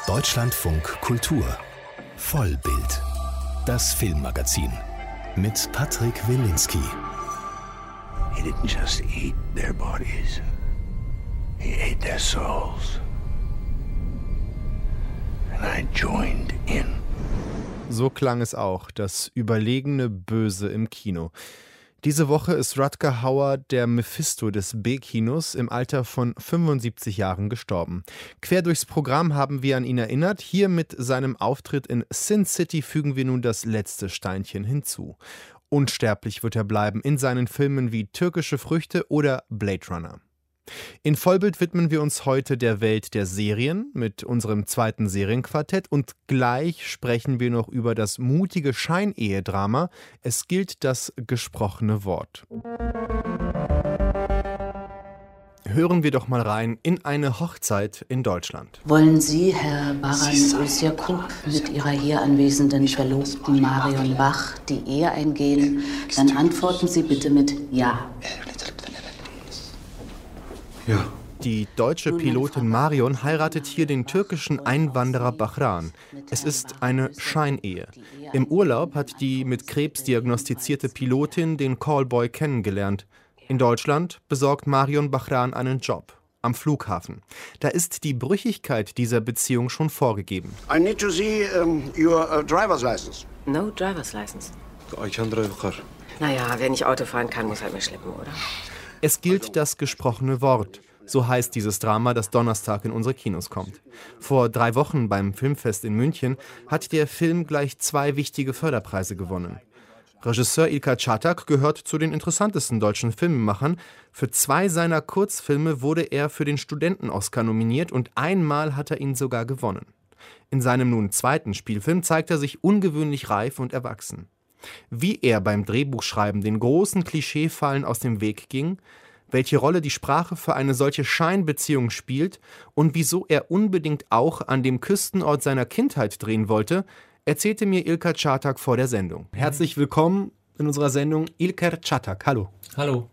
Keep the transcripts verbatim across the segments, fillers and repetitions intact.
Deutschlandfunk Kultur Vollbild, das Filmmagazin mit Patrick Wilinski. He didn't just eat their bodies, he ate their souls. And I joined in. So klang es auch, das überlegene Böse im Kino. Diese Woche ist Rutger Hauer, der Mephisto des B-Kinos, im Alter von fünfundsiebzig Jahren gestorben. Quer durchs Programm haben wir an ihn erinnert. Hier mit seinem Auftritt in Sin City fügen wir nun das letzte Steinchen hinzu. Unsterblich wird er bleiben in seinen Filmen wie Türkische Früchte oder Blade Runner. In Vollbild widmen wir uns heute der Welt der Serien mit unserem zweiten Serienquartett und gleich sprechen wir noch über das mutige Scheinehedrama. Es gilt das gesprochene Wort. Hören wir doch mal rein in eine Hochzeit in Deutschland. Wollen Sie, Herr Baran Özyakup, mit Ihrer hier anwesenden Verlobten Marion Bach die Ehe eingehen? Dann antworten Sie bitte mit Ja. Ja. Die deutsche Pilotin Marion heiratet hier den türkischen Einwanderer Bahran. Es ist eine Scheinehe. Im Urlaub hat die mit Krebs diagnostizierte Pilotin den Callboy kennengelernt. In Deutschland besorgt Marion Bahran einen Job am Flughafen. Da ist die Brüchigkeit dieser Beziehung schon vorgegeben. I need to see um, your uh, driver's license. No driver's license. I can drive a car. Naja, wer nicht Auto fahren kann, muss halt mehr schleppen, oder? Es gilt das gesprochene Wort. So heißt dieses Drama, das Donnerstag in unsere Kinos kommt. Vor drei Wochen beim Filmfest in München hat der Film gleich zwei wichtige Förderpreise gewonnen. Regisseur Ilker Çatak gehört zu den interessantesten deutschen Filmemachern. Für zwei seiner Kurzfilme wurde er für den Studenten-Oscar nominiert und einmal hat er ihn sogar gewonnen. In seinem nun zweiten Spielfilm zeigt er sich ungewöhnlich reif und erwachsen. Wie er beim Drehbuchschreiben den großen Klischeefallen aus dem Weg ging, welche Rolle die Sprache für eine solche Scheinbeziehung spielt und wieso er unbedingt auch an dem Küstenort seiner Kindheit drehen wollte, erzählte mir Ilker Çatak vor der Sendung. Herzlich willkommen in unserer Sendung, Ilker Çatak. Hallo. Hallo.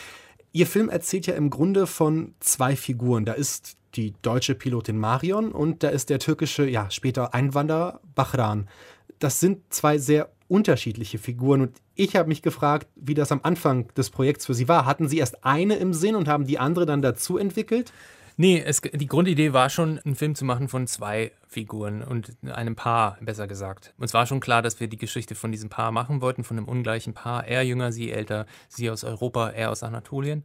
Ihr Film erzählt ja im Grunde von zwei Figuren. Da ist die deutsche Pilotin Marion und da ist der türkische, ja, später Einwanderer Bahran. Das sind zwei sehr unterschiedliche Figuren und ich habe mich gefragt, wie das am Anfang des Projekts für Sie war. Hatten Sie erst eine im Sinn und haben die andere dann dazu entwickelt? Nee, es, die Grundidee war schon, einen Film zu machen von zwei Figuren und einem Paar, besser gesagt. Und es war schon klar, dass wir die Geschichte von diesem Paar machen wollten, von einem ungleichen Paar. Er jünger, sie älter, sie aus Europa, er aus Anatolien.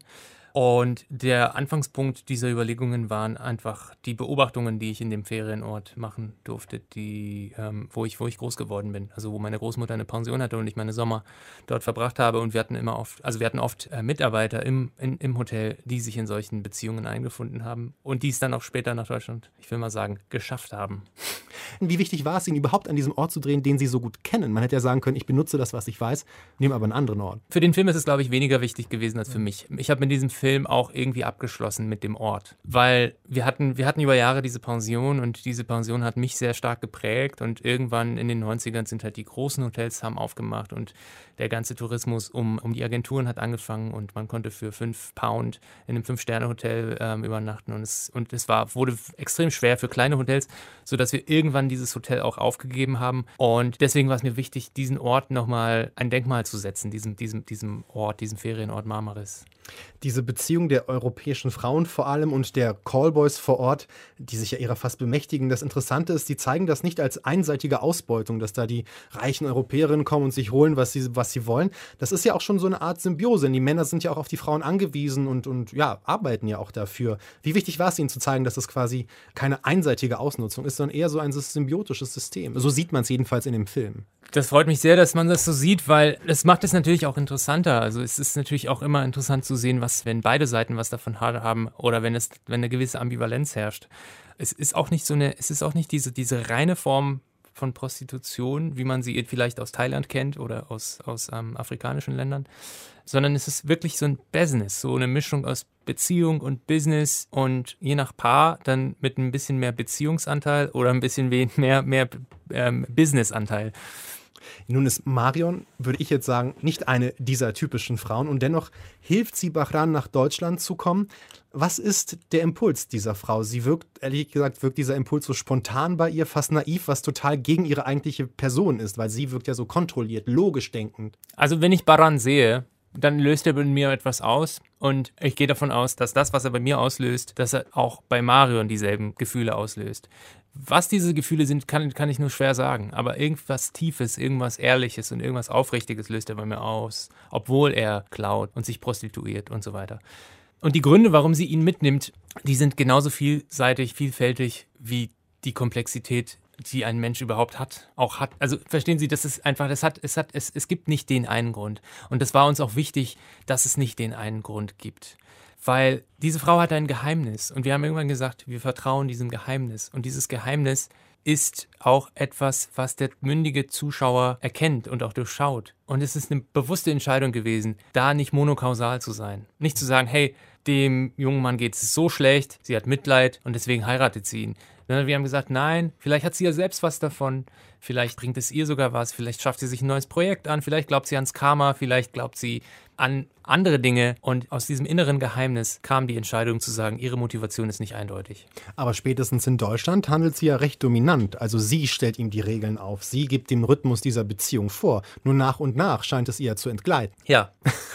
Und der Anfangspunkt dieser Überlegungen waren einfach die Beobachtungen, die ich in dem Ferienort machen durfte, die, ähm, wo ich, wo ich groß geworden bin. Also wo meine Großmutter eine Pension hatte und ich meine Sommer dort verbracht habe. Und wir hatten immer oft, also wir hatten oft äh, Mitarbeiter im, in, im Hotel, die sich in solchen Beziehungen eingefunden haben und die es dann auch später nach Deutschland, ich will mal sagen, geschafft haben. Wie wichtig war es Ihnen überhaupt an diesem Ort zu drehen, den Sie so gut kennen? Man hätte ja sagen können, ich benutze das, was ich weiß, nehme aber einen anderen Ort. Für den Film ist es, glaube ich, weniger wichtig gewesen als für mich. Ich habe mit diesem Film auch irgendwie abgeschlossen mit dem Ort, weil wir hatten, wir hatten über Jahre diese Pension und diese Pension hat mich sehr stark geprägt und irgendwann in den neunzigern sind halt die großen Hotels haben aufgemacht und der ganze Tourismus um, um die Agenturen hat angefangen und man konnte für fünf Pound in einem Fünf-Sterne-Hotel ähm, übernachten und es, und es war, wurde extrem schwer für kleine Hotels, sodass wir irgendwann dieses Hotel auch aufgegeben haben und deswegen war es mir wichtig, diesen Ort nochmal ein Denkmal zu setzen, diesem, diesem, diesem Ort, diesem Ferienort Marmaris. Diese Beziehung der europäischen Frauen vor allem und der Callboys vor Ort, die sich ja ihrer fast bemächtigen. Das Interessante ist, die zeigen das nicht als einseitige Ausbeutung, dass da die reichen Europäerinnen kommen und sich holen, was sie, was sie wollen. Das ist ja auch schon so eine Art Symbiose. Die Männer sind ja auch auf die Frauen angewiesen und, und ja, arbeiten ja auch dafür. Wie wichtig war es Ihnen zu zeigen, dass es quasi keine einseitige Ausnutzung ist, sondern eher so ein symbiotisches System? So sieht man es jedenfalls in dem Film. Das freut mich sehr, dass man das so sieht, weil es macht es natürlich auch interessanter. Also es ist natürlich auch immer interessant zu sehen, was, wenn beide Seiten was davon haben oder wenn es, wenn eine gewisse Ambivalenz herrscht. Es ist auch nicht so eine, es ist auch nicht diese, diese reine Form von Prostitution, wie man sie vielleicht aus Thailand kennt oder aus, aus ähm, afrikanischen Ländern, sondern es ist wirklich so ein Business, so eine Mischung aus Beziehung und Business und je nach Paar dann mit ein bisschen mehr Beziehungsanteil oder ein bisschen mehr, mehr ähm, Businessanteil. Nun ist Marion, würde ich jetzt sagen, nicht eine dieser typischen Frauen und dennoch hilft sie Bahran nach Deutschland zu kommen. Was ist der Impuls dieser Frau? Sie wirkt, ehrlich gesagt, wirkt dieser Impuls so spontan bei ihr, fast naiv, was total gegen ihre eigentliche Person ist, weil sie wirkt ja so kontrolliert, logisch denkend. Also wenn ich Bahran sehe, dann löst er bei mir etwas aus und ich gehe davon aus, dass das, was er bei mir auslöst, dass er auch bei Marion dieselben Gefühle auslöst. Was diese Gefühle sind, kann, kann ich nur schwer sagen, aber irgendwas Tiefes, irgendwas Ehrliches und irgendwas Aufrichtiges löst er bei mir aus, obwohl er klaut und sich prostituiert und so weiter. Und die Gründe, warum sie ihn mitnimmt, die sind genauso vielseitig, vielfältig wie die Komplexität, die ein Mensch überhaupt hat, auch hat. Also verstehen Sie, das ist einfach, das hat, es hat, es, es gibt nicht den einen Grund. Und das war uns auch wichtig, dass es nicht den einen Grund gibt. Weil diese Frau hat ein Geheimnis und wir haben irgendwann gesagt, wir vertrauen diesem Geheimnis. Und dieses Geheimnis ist auch etwas, was der mündige Zuschauer erkennt und auch durchschaut. Und es ist eine bewusste Entscheidung gewesen, da nicht monokausal zu sein. Nicht zu sagen, hey, dem jungen Mann geht es so schlecht, sie hat Mitleid und deswegen heiratet sie ihn. Sondern wir haben gesagt, nein, vielleicht hat sie ja selbst was davon, vielleicht bringt es ihr sogar was, vielleicht schafft sie sich ein neues Projekt an, vielleicht glaubt sie ans Karma, vielleicht glaubt sie an andere Dinge. Und aus diesem inneren Geheimnis kam die Entscheidung zu sagen, ihre Motivation ist nicht eindeutig. Aber spätestens in Deutschland handelt sie ja recht dominant. Also sie stellt ihm die Regeln auf, sie gibt den Rhythmus dieser Beziehung vor. Nur nach und nach scheint es ihr zu entgleiten. Ja.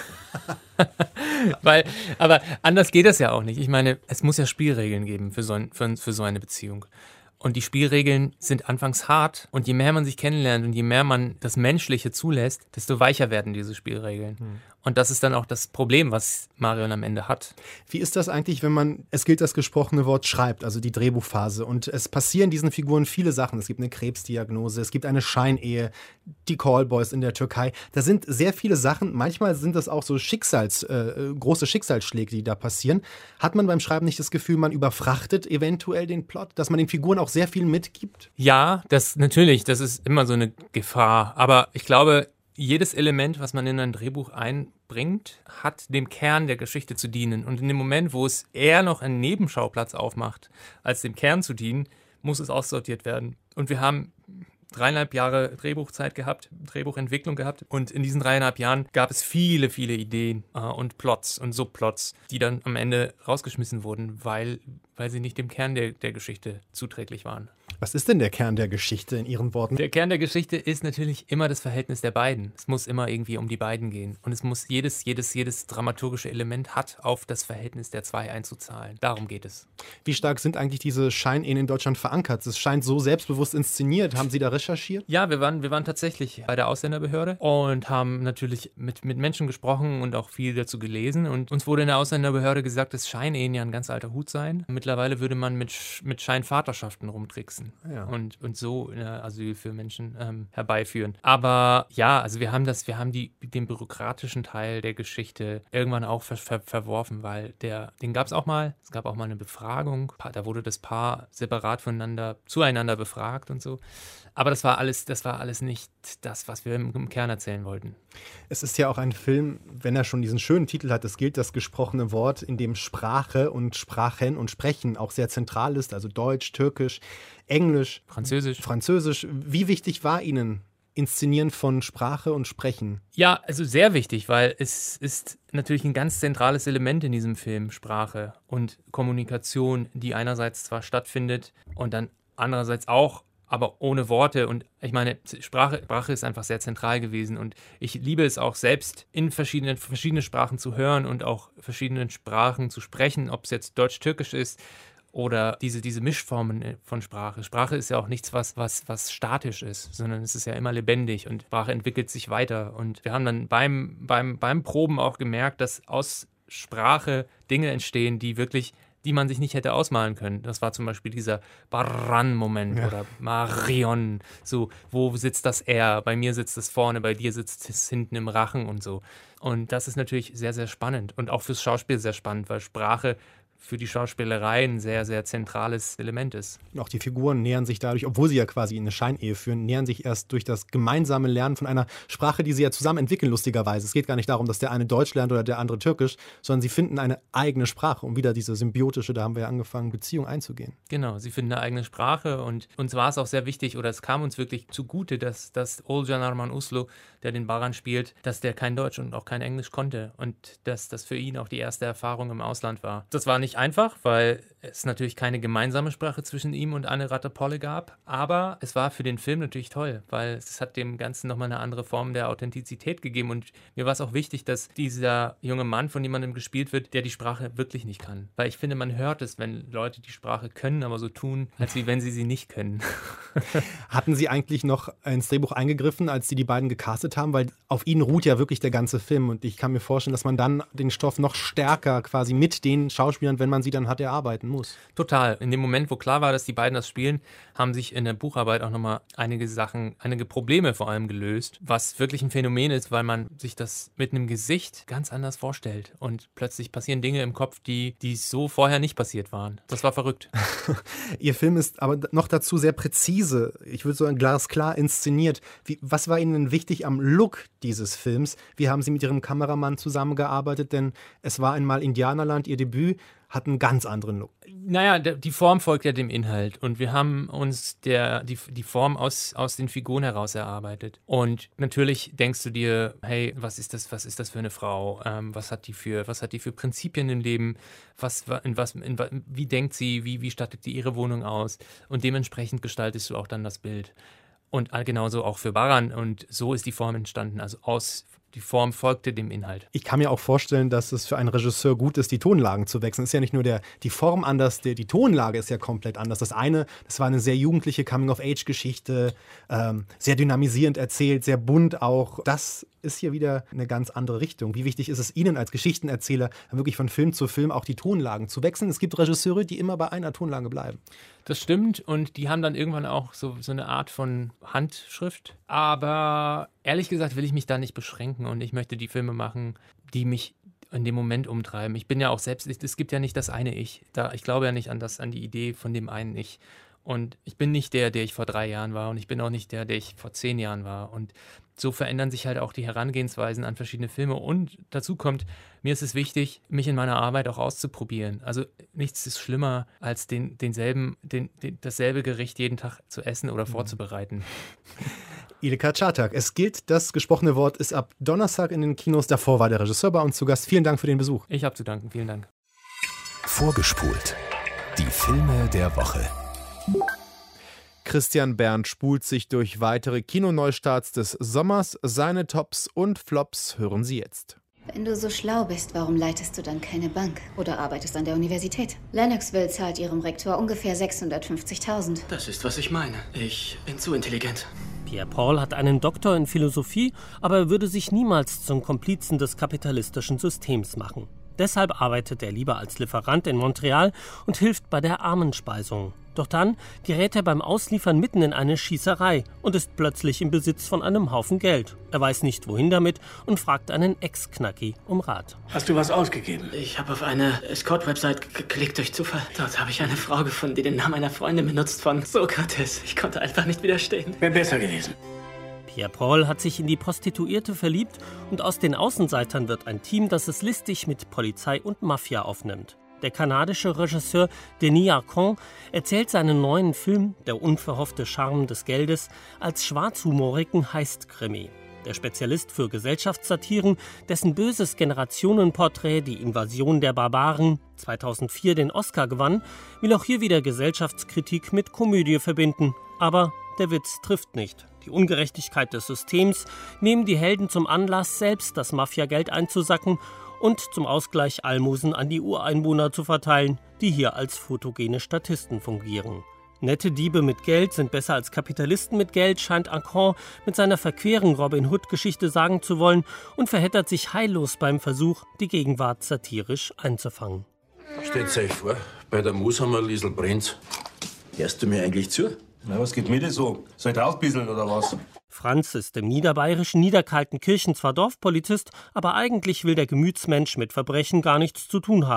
Weil, aber anders geht das ja auch nicht. Ich meine, es muss ja Spielregeln geben für so, ein, für, für so eine Beziehung. Und die Spielregeln sind anfangs hart. Und je mehr man sich kennenlernt und je mehr man das Menschliche zulässt, desto weicher werden diese Spielregeln. Hm. Und das ist dann auch das Problem, was Marion am Ende hat. Wie ist das eigentlich, wenn man, es gilt das gesprochene Wort, schreibt, also die Drehbuchphase. Und es passieren diesen Figuren viele Sachen. Es gibt eine Krebsdiagnose, es gibt eine Scheinehe, die Callboys in der Türkei. Da sind sehr viele Sachen. Manchmal sind das auch so Schicksals, äh, große Schicksalsschläge, die da passieren. Hat man beim Schreiben nicht das Gefühl, man überfrachtet eventuell den Plot, dass man den Figuren auch sehr viel mitgibt? Ja, das natürlich, das ist immer so eine Gefahr. Aber ich glaube, jedes Element, was man in ein Drehbuch einbringt, hat dem Kern der Geschichte zu dienen. Und in dem Moment, wo es eher noch einen Nebenschauplatz aufmacht, als dem Kern zu dienen, muss es aussortiert werden. Und wir haben dreieinhalb Jahre Drehbuchzeit gehabt, Drehbuchentwicklung gehabt. Und in diesen dreieinhalb Jahren gab es viele, viele Ideen äh, und Plots und Subplots, die dann am Ende rausgeschmissen wurden, weil, weil sie nicht dem Kern der, der Geschichte zuträglich waren. Was ist denn der Kern der Geschichte in Ihren Worten? Der Kern der Geschichte ist natürlich immer das Verhältnis der beiden. Es muss immer irgendwie um die beiden gehen. Und es muss jedes, jedes, jedes dramaturgische Element hat auf das Verhältnis der zwei einzuzahlen. Darum geht es. Wie stark sind eigentlich diese Scheinehen in Deutschland verankert? Es scheint so selbstbewusst inszeniert. Haben Sie da recherchiert? Ja, wir waren, wir waren tatsächlich bei der Ausländerbehörde und haben natürlich mit, mit Menschen gesprochen und auch viel dazu gelesen. Und uns wurde in der Ausländerbehörde gesagt, dass Scheinehen ja ein ganz alter Hut seien. Mittlerweile würde man mit, mit Scheinvaterschaften rumtricksen. Ja. Und, und so äh, Asyl für Menschen ähm, herbeiführen. Aber ja, also wir haben das, wir haben die, den bürokratischen Teil der Geschichte irgendwann auch ver, ver, verworfen, weil der, den gab es auch mal, es gab auch mal eine Befragung, da wurde das Paar separat voneinander, zueinander befragt und so. Aber das war alles, das war alles nicht das, was wir im, im Kern erzählen wollten. Es ist ja auch ein Film, wenn er schon diesen schönen Titel hat, es gilt das gesprochene Wort, in dem Sprache und Sprachen und Sprechen auch sehr zentral ist, also Deutsch, Türkisch, Englisch, Französisch. Französisch. Wie wichtig war Ihnen Inszenieren von Sprache und Sprechen? Ja, also sehr wichtig, weil es ist natürlich ein ganz zentrales Element in diesem Film, Sprache und Kommunikation, die einerseits zwar stattfindet und dann andererseits auch, aber ohne Worte. Und ich meine, Sprache, Sprache ist einfach sehr zentral gewesen und ich liebe es auch selbst, in verschiedenen verschiedene Sprachen zu hören und auch verschiedenen Sprachen zu sprechen, ob es jetzt Deutsch-Türkisch ist oder diese, diese Mischformen von Sprache. Sprache ist ja auch nichts, was, was, was statisch ist, sondern es ist ja immer lebendig und Sprache entwickelt sich weiter. Und wir haben dann beim, beim, beim Proben auch gemerkt, dass aus Sprache Dinge entstehen, die wirklich, die man sich nicht hätte ausmalen können. Das war zum Beispiel dieser Bahran-Moment ja. Oder Marion, so, wo sitzt das R? Bei mir sitzt es vorne, bei dir sitzt es hinten im Rachen und so. Und das ist natürlich sehr, sehr spannend und auch fürs Schauspiel sehr spannend, weil Sprache für die Schauspielerei ein sehr, sehr zentrales Element ist. Und auch die Figuren nähern sich dadurch, obwohl sie ja quasi eine Scheinehe führen, nähern sich erst durch das gemeinsame Lernen von einer Sprache, die sie ja zusammen entwickeln, lustigerweise. Es geht gar nicht darum, dass der eine Deutsch lernt oder der andere Türkisch, sondern sie finden eine eigene Sprache, um wieder diese symbiotische, da haben wir ja angefangen, Beziehung einzugehen. Genau, sie finden eine eigene Sprache und uns war es auch sehr wichtig, oder es kam uns wirklich zugute, dass, dass Olcan Arman Uslu, der den Baran spielt, dass der kein Deutsch und auch kein Englisch konnte und dass das für ihn auch die erste Erfahrung im Ausland war. Das war nicht einfach, weil es natürlich keine gemeinsame Sprache zwischen ihm und Anne Ratapole gab, aber es war für den Film natürlich toll, weil es hat dem Ganzen nochmal eine andere Form der Authentizität gegeben und mir war es auch wichtig, dass dieser junge Mann von jemandem gespielt wird, der die Sprache wirklich nicht kann, weil ich finde, man hört es, wenn Leute die Sprache können, aber so tun, als wie wenn sie sie nicht können. Hatten Sie eigentlich noch ins Drehbuch eingegriffen, als Sie die beiden gecastet haben, weil auf ihnen ruht ja wirklich der ganze Film und ich kann mir vorstellen, dass man dann den Stoff noch stärker quasi mit den Schauspielern, wenn man sie dann hat, erarbeiten muss. Total. In dem Moment, wo klar war, dass die beiden das spielen, haben sich in der Bucharbeit auch nochmal einige Sachen, einige Probleme vor allem gelöst, was wirklich ein Phänomen ist, weil man sich das mit einem Gesicht ganz anders vorstellt und plötzlich passieren Dinge im Kopf, die, die so vorher nicht passiert waren. Das war verrückt. Ihr Film ist aber noch dazu sehr präzise, ich würde sagen glasklar inszeniert. Wie, was war Ihnen denn wichtig am Look dieses Films? Wie haben Sie mit Ihrem Kameramann zusammengearbeitet? Denn es war einmal Indianerland, Ihr Debüt, hat einen ganz anderen Look. Naja, der, die Form folgt ja dem Inhalt und wir haben uns der, die, die Form aus, aus den Figuren heraus erarbeitet. Und natürlich denkst du dir, hey, was ist das, was ist das für eine Frau? Ähm, was hat die für, was hat die für Prinzipien im Leben? Was, in was, in, wie denkt sie? Wie, wie stattet die ihre Wohnung aus? Und dementsprechend gestaltest du auch dann das Bild. Und genauso auch für Baran. Und so ist die Form entstanden. Also aus Die Form folgte dem Inhalt. Ich kann mir auch vorstellen, dass es für einen Regisseur gut ist, die Tonlagen zu wechseln. Es ist ja nicht nur der, die Form anders, die, die Tonlage ist ja komplett anders. Das eine, das war eine sehr jugendliche Coming-of-Age-Geschichte, ähm, sehr dynamisierend erzählt, sehr bunt auch. Das ist hier wieder eine ganz andere Richtung. Wie wichtig ist es Ihnen als Geschichtenerzähler, wirklich von Film zu Film auch die Tonlagen zu wechseln? Es gibt Regisseure, die immer bei einer Tonlage bleiben. Das stimmt und die haben dann irgendwann auch so, so eine Art von Handschrift. Aber ehrlich gesagt will ich mich da nicht beschränken und ich möchte die Filme machen, die mich in dem Moment umtreiben. Ich bin ja auch selbst, es gibt ja nicht das eine Ich. Da, ich glaube ja nicht an, das, an die Idee von dem einen Ich. Und ich bin nicht der, der ich vor drei Jahren war und ich bin auch nicht der, der ich vor zehn Jahren war. Und so verändern sich halt auch die Herangehensweisen an verschiedene Filme. Und dazu kommt, mir ist es wichtig, mich in meiner Arbeit auch auszuprobieren. Also nichts ist schlimmer, als den, denselben, den, den, dasselbe Gericht jeden Tag zu essen oder vorzubereiten. Ilka Çatak, es gilt, das gesprochene Wort ist ab Donnerstag in den Kinos. Davor war der Regisseur bei uns zu Gast. Vielen Dank für den Besuch. Ich habe zu danken. Vielen Dank. Vorgespult. Die Filme der Woche. Christian Berndt spult sich durch weitere Kinoneustarts des Sommers. Seine Tops und Flops hören Sie jetzt. Wenn du so schlau bist, warum leitest du dann keine Bank oder arbeitest an der Universität? Lennoxville zahlt ihrem Rektor ungefähr sechshundertfünfzigtausend. Das ist, was ich meine. Ich bin zu intelligent. Pierre Paul hat einen Doktor in Philosophie, aber er würde sich niemals zum Komplizen des kapitalistischen Systems machen. Deshalb arbeitet er lieber als Lieferant in Montreal und hilft bei der Armenspeisung. Doch dann gerät er beim Ausliefern mitten in eine Schießerei und ist plötzlich im Besitz von einem Haufen Geld. Er weiß nicht, wohin damit und fragt einen Ex-Knacki um Rat. Hast du was ausgegeben? Ich habe auf eine Escort-Website geklickt durch Zufall. Dort habe ich eine Frau gefunden, die den Namen einer Freundin benutzt von Sokrates. Ich konnte einfach nicht widerstehen. Wäre besser gewesen. Pierre Paul hat sich in die Prostituierte verliebt und aus den Außenseitern wird ein Team, das es listig mit Polizei und Mafia aufnimmt. Der kanadische Regisseur Denis Arcand erzählt seinen neuen Film Der unverhoffte Charme des Geldes als schwarzhumorigen Heist-Krimi. Der Spezialist für Gesellschaftssatiren, dessen böses Generationenporträt Die Invasion der Barbaren zweitausendvier den Oscar gewann, will auch hier wieder Gesellschaftskritik mit Komödie verbinden. Aber der Witz trifft nicht. Die Ungerechtigkeit des Systems nehmen die Helden zum Anlass, selbst das Mafiageld einzusacken und zum Ausgleich Almosen an die Ureinwohner zu verteilen, die hier als fotogene Statisten fungieren. Nette Diebe mit Geld sind besser als Kapitalisten mit Geld, scheint Arcand mit seiner verqueren Robin Hood-Geschichte sagen zu wollen und verheddert sich heillos beim Versuch, die Gegenwart satirisch einzufangen. Stellt euch vor, bei der Mus haben wir Liesl Brenz. Hörst du mir eigentlich zu? Na, was geht mir das so? Soll ich draufbisseln oder was? Franz ist im niederbayerischen Niederkaltenkirchen zwar Dorfpolizist, aber eigentlich will der Gemütsmensch mit Verbrechen gar nichts zu tun haben.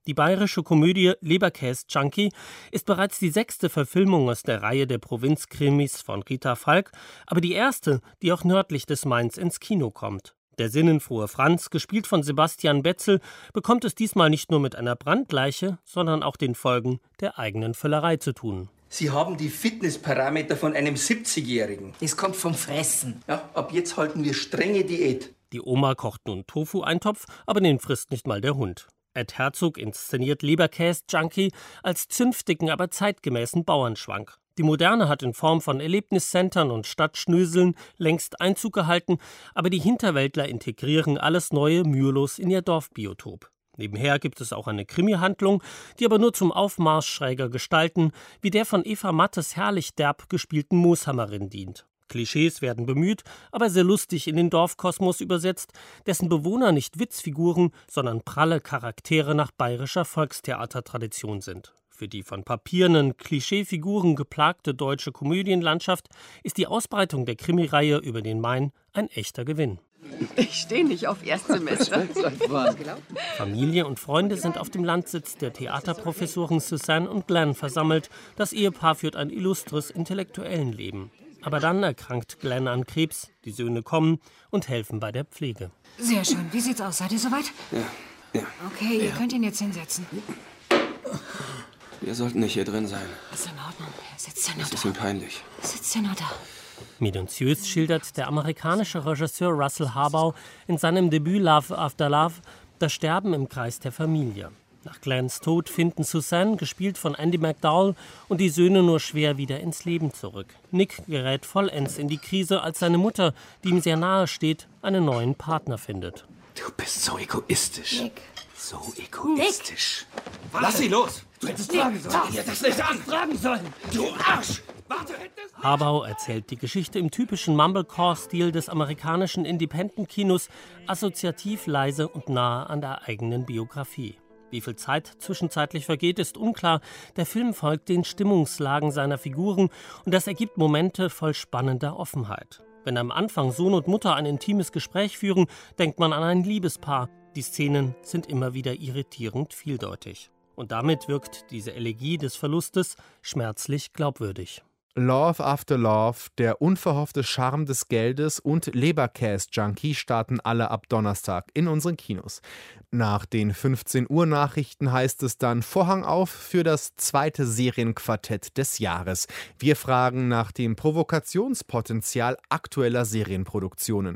Die bayerische Komödie Leberkäse-Junkie ist bereits die sechste Verfilmung aus der Reihe der Provinzkrimis von Rita Falk, aber die erste, die auch nördlich des Mains ins Kino kommt. Der sinnenfrohe Franz, gespielt von Sebastian Betzel, bekommt es diesmal nicht nur mit einer Brandleiche, sondern auch den Folgen der eigenen Völlerei zu tun. Sie haben die Fitnessparameter von einem siebzigjährigen. Das kommt vom Fressen. Ja, ab jetzt halten wir strenge Diät. Die Oma kocht nun Tofu-Eintopf, aber den frisst nicht mal der Hund. Ed Herzog inszeniert Leberkäse-Junkie als zünftigen, aber zeitgemäßen Bauernschwank. Die Moderne hat in Form von Erlebniscentern und Stadtschnöseln längst Einzug gehalten, aber die Hinterwäldler integrieren alles Neue mühelos in ihr Dorfbiotop. Nebenher gibt es auch eine Krimi-Handlung, die aber nur zum Aufmarsch schräger Gestalten, wie der von Eva Mattes herrlich derb gespielten Mooshammerin dient. Klischees werden bemüht, aber sehr lustig in den Dorfkosmos übersetzt, dessen Bewohner nicht Witzfiguren, sondern pralle Charaktere nach bayerischer Volkstheatertradition sind. Für die von papiernen Klischeefiguren geplagte deutsche Komödienlandschaft ist die Ausbreitung der Krimireihe über den Main ein echter Gewinn. Ich stehe nicht auf Erstsemester. Familie und Freunde sind auf dem Landsitz der Theaterprofessoren Suzanne und Glenn versammelt. Das Ehepaar führt ein illustres Intellektuellenleben. Aber dann erkrankt Glenn an Krebs, die Söhne kommen und helfen bei der Pflege. Sehr schön. Wie sieht's aus? Seid ihr soweit? Ja, ja. Okay, ja. Ihr könnt ihn jetzt hinsetzen. Wir sollten nicht hier drin sein. Ist in Ordnung. Sitzt ja nur da. Das ist ihm peinlich. Sitzt ja nur da. Minutiös schildert der amerikanische Regisseur Russell Harbaugh in seinem Debüt Love After Love das Sterben im Kreis der Familie. Nach Glenns Tod finden Suzanne, gespielt von Andy McDowell, und die Söhne nur schwer wieder ins Leben zurück. Nick gerät vollends in die Krise, als seine Mutter, die ihm sehr nahe steht, einen neuen Partner findet. Du bist so egoistisch. Nick. So egoistisch. Nick. Lass sie los! Du hättest fragen sollen. Ihr das nicht an! Fragen sollen. Du Arsch! Warte! Harbaugh erzählt die Geschichte im typischen Mumblecore-Stil des amerikanischen Independent-Kinos, assoziativ, leise und nahe an der eigenen Biografie. Wie viel Zeit zwischenzeitlich vergeht, ist unklar. Der Film folgt den Stimmungslagen seiner Figuren und das ergibt Momente voll spannender Offenheit. Wenn am Anfang Sohn und Mutter ein intimes Gespräch führen, denkt man an ein Liebespaar. Die Szenen sind immer wieder irritierend vieldeutig. Und damit wirkt diese Elegie des Verlustes schmerzlich glaubwürdig. Love After Love, der unverhoffte Charme des Geldes und Leberkäse-Junkie starten alle ab Donnerstag in unseren Kinos. Nach den fünfzehn Uhr Nachrichten heißt es dann Vorhang auf für das zweite Serienquartett des Jahres. Wir fragen nach dem Provokationspotenzial aktueller Serienproduktionen.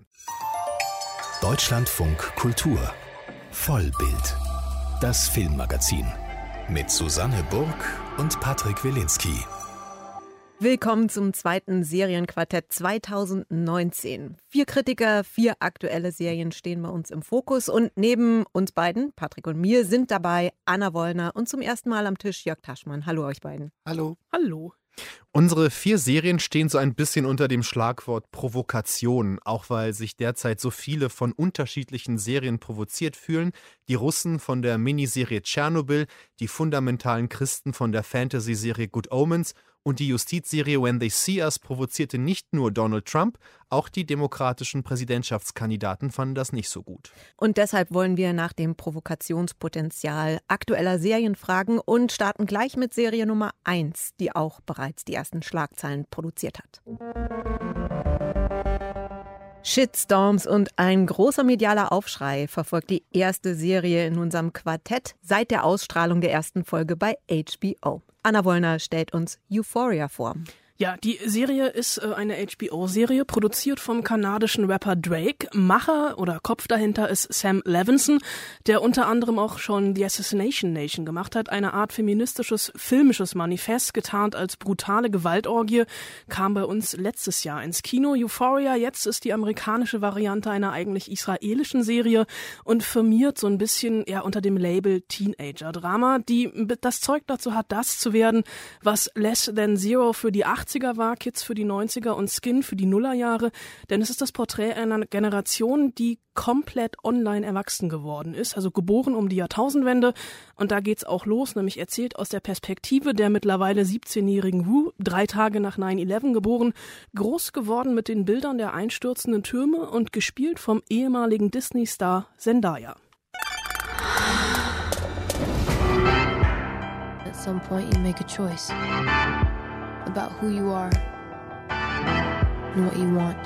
Deutschlandfunk Kultur. Vollbild. Das Filmmagazin. Mit Susanne Burg und Patrick Wilinski. Willkommen zum zweiten Serienquartett zweitausendneunzehn. Vier Kritiker, vier aktuelle Serien stehen bei uns im Fokus und neben uns beiden, Patrick und mir, sind dabei Anna Wollner und zum ersten Mal am Tisch Jörg Taschmann. Hallo euch beiden. Hallo. Hallo. Unsere vier Serien stehen so ein bisschen unter dem Schlagwort Provokation, auch weil sich derzeit so viele von unterschiedlichen Serien provoziert fühlen. Die Russen von der Miniserie Tschernobyl, die fundamentalen Christen von der Fantasy-Serie Good Omens und die Justizserie When They See Us provozierte nicht nur Donald Trump, auch die demokratischen Präsidentschaftskandidaten fanden das nicht so gut. Und deshalb wollen wir nach dem Provokationspotenzial aktueller Serien fragen und starten gleich mit Serie Nummer eins, die auch bereits die ersten Schlagzeilen produziert hat. Shitstorms und ein großer medialer Aufschrei verfolgt die erste Serie in unserem Quartett seit der Ausstrahlung der ersten Folge bei H B O. Anna Wollner stellt uns Euphoria vor. Ja, die Serie ist äh, eine H B O-Serie, produziert vom kanadischen Rapper Drake. Macher oder Kopf dahinter ist Sam Levinson, der unter anderem auch schon The Assassination Nation gemacht hat. Eine Art feministisches, filmisches Manifest, getarnt als brutale Gewaltorgie, kam bei uns letztes Jahr ins Kino. Euphoria jetzt ist die amerikanische Variante einer eigentlich israelischen Serie und firmiert so ein bisschen eher unter dem Label Teenager-Drama, die das Zeug dazu hat, das zu werden, was Less Than Zero für die achtziger war, Kids für die neunziger und Skin für die Nullerjahre, denn es ist das Porträt einer Generation, die komplett online erwachsen geworden ist, also geboren um die Jahrtausendwende, und da geht's auch los, nämlich erzählt aus der Perspektive der mittlerweile siebzehnjährigen Wu, drei Tage nach nine eleven geboren, groß geworden mit den Bildern der einstürzenden Türme und gespielt vom ehemaligen Disney-Star Zendaya. some point you make a choice about who you are and what you want.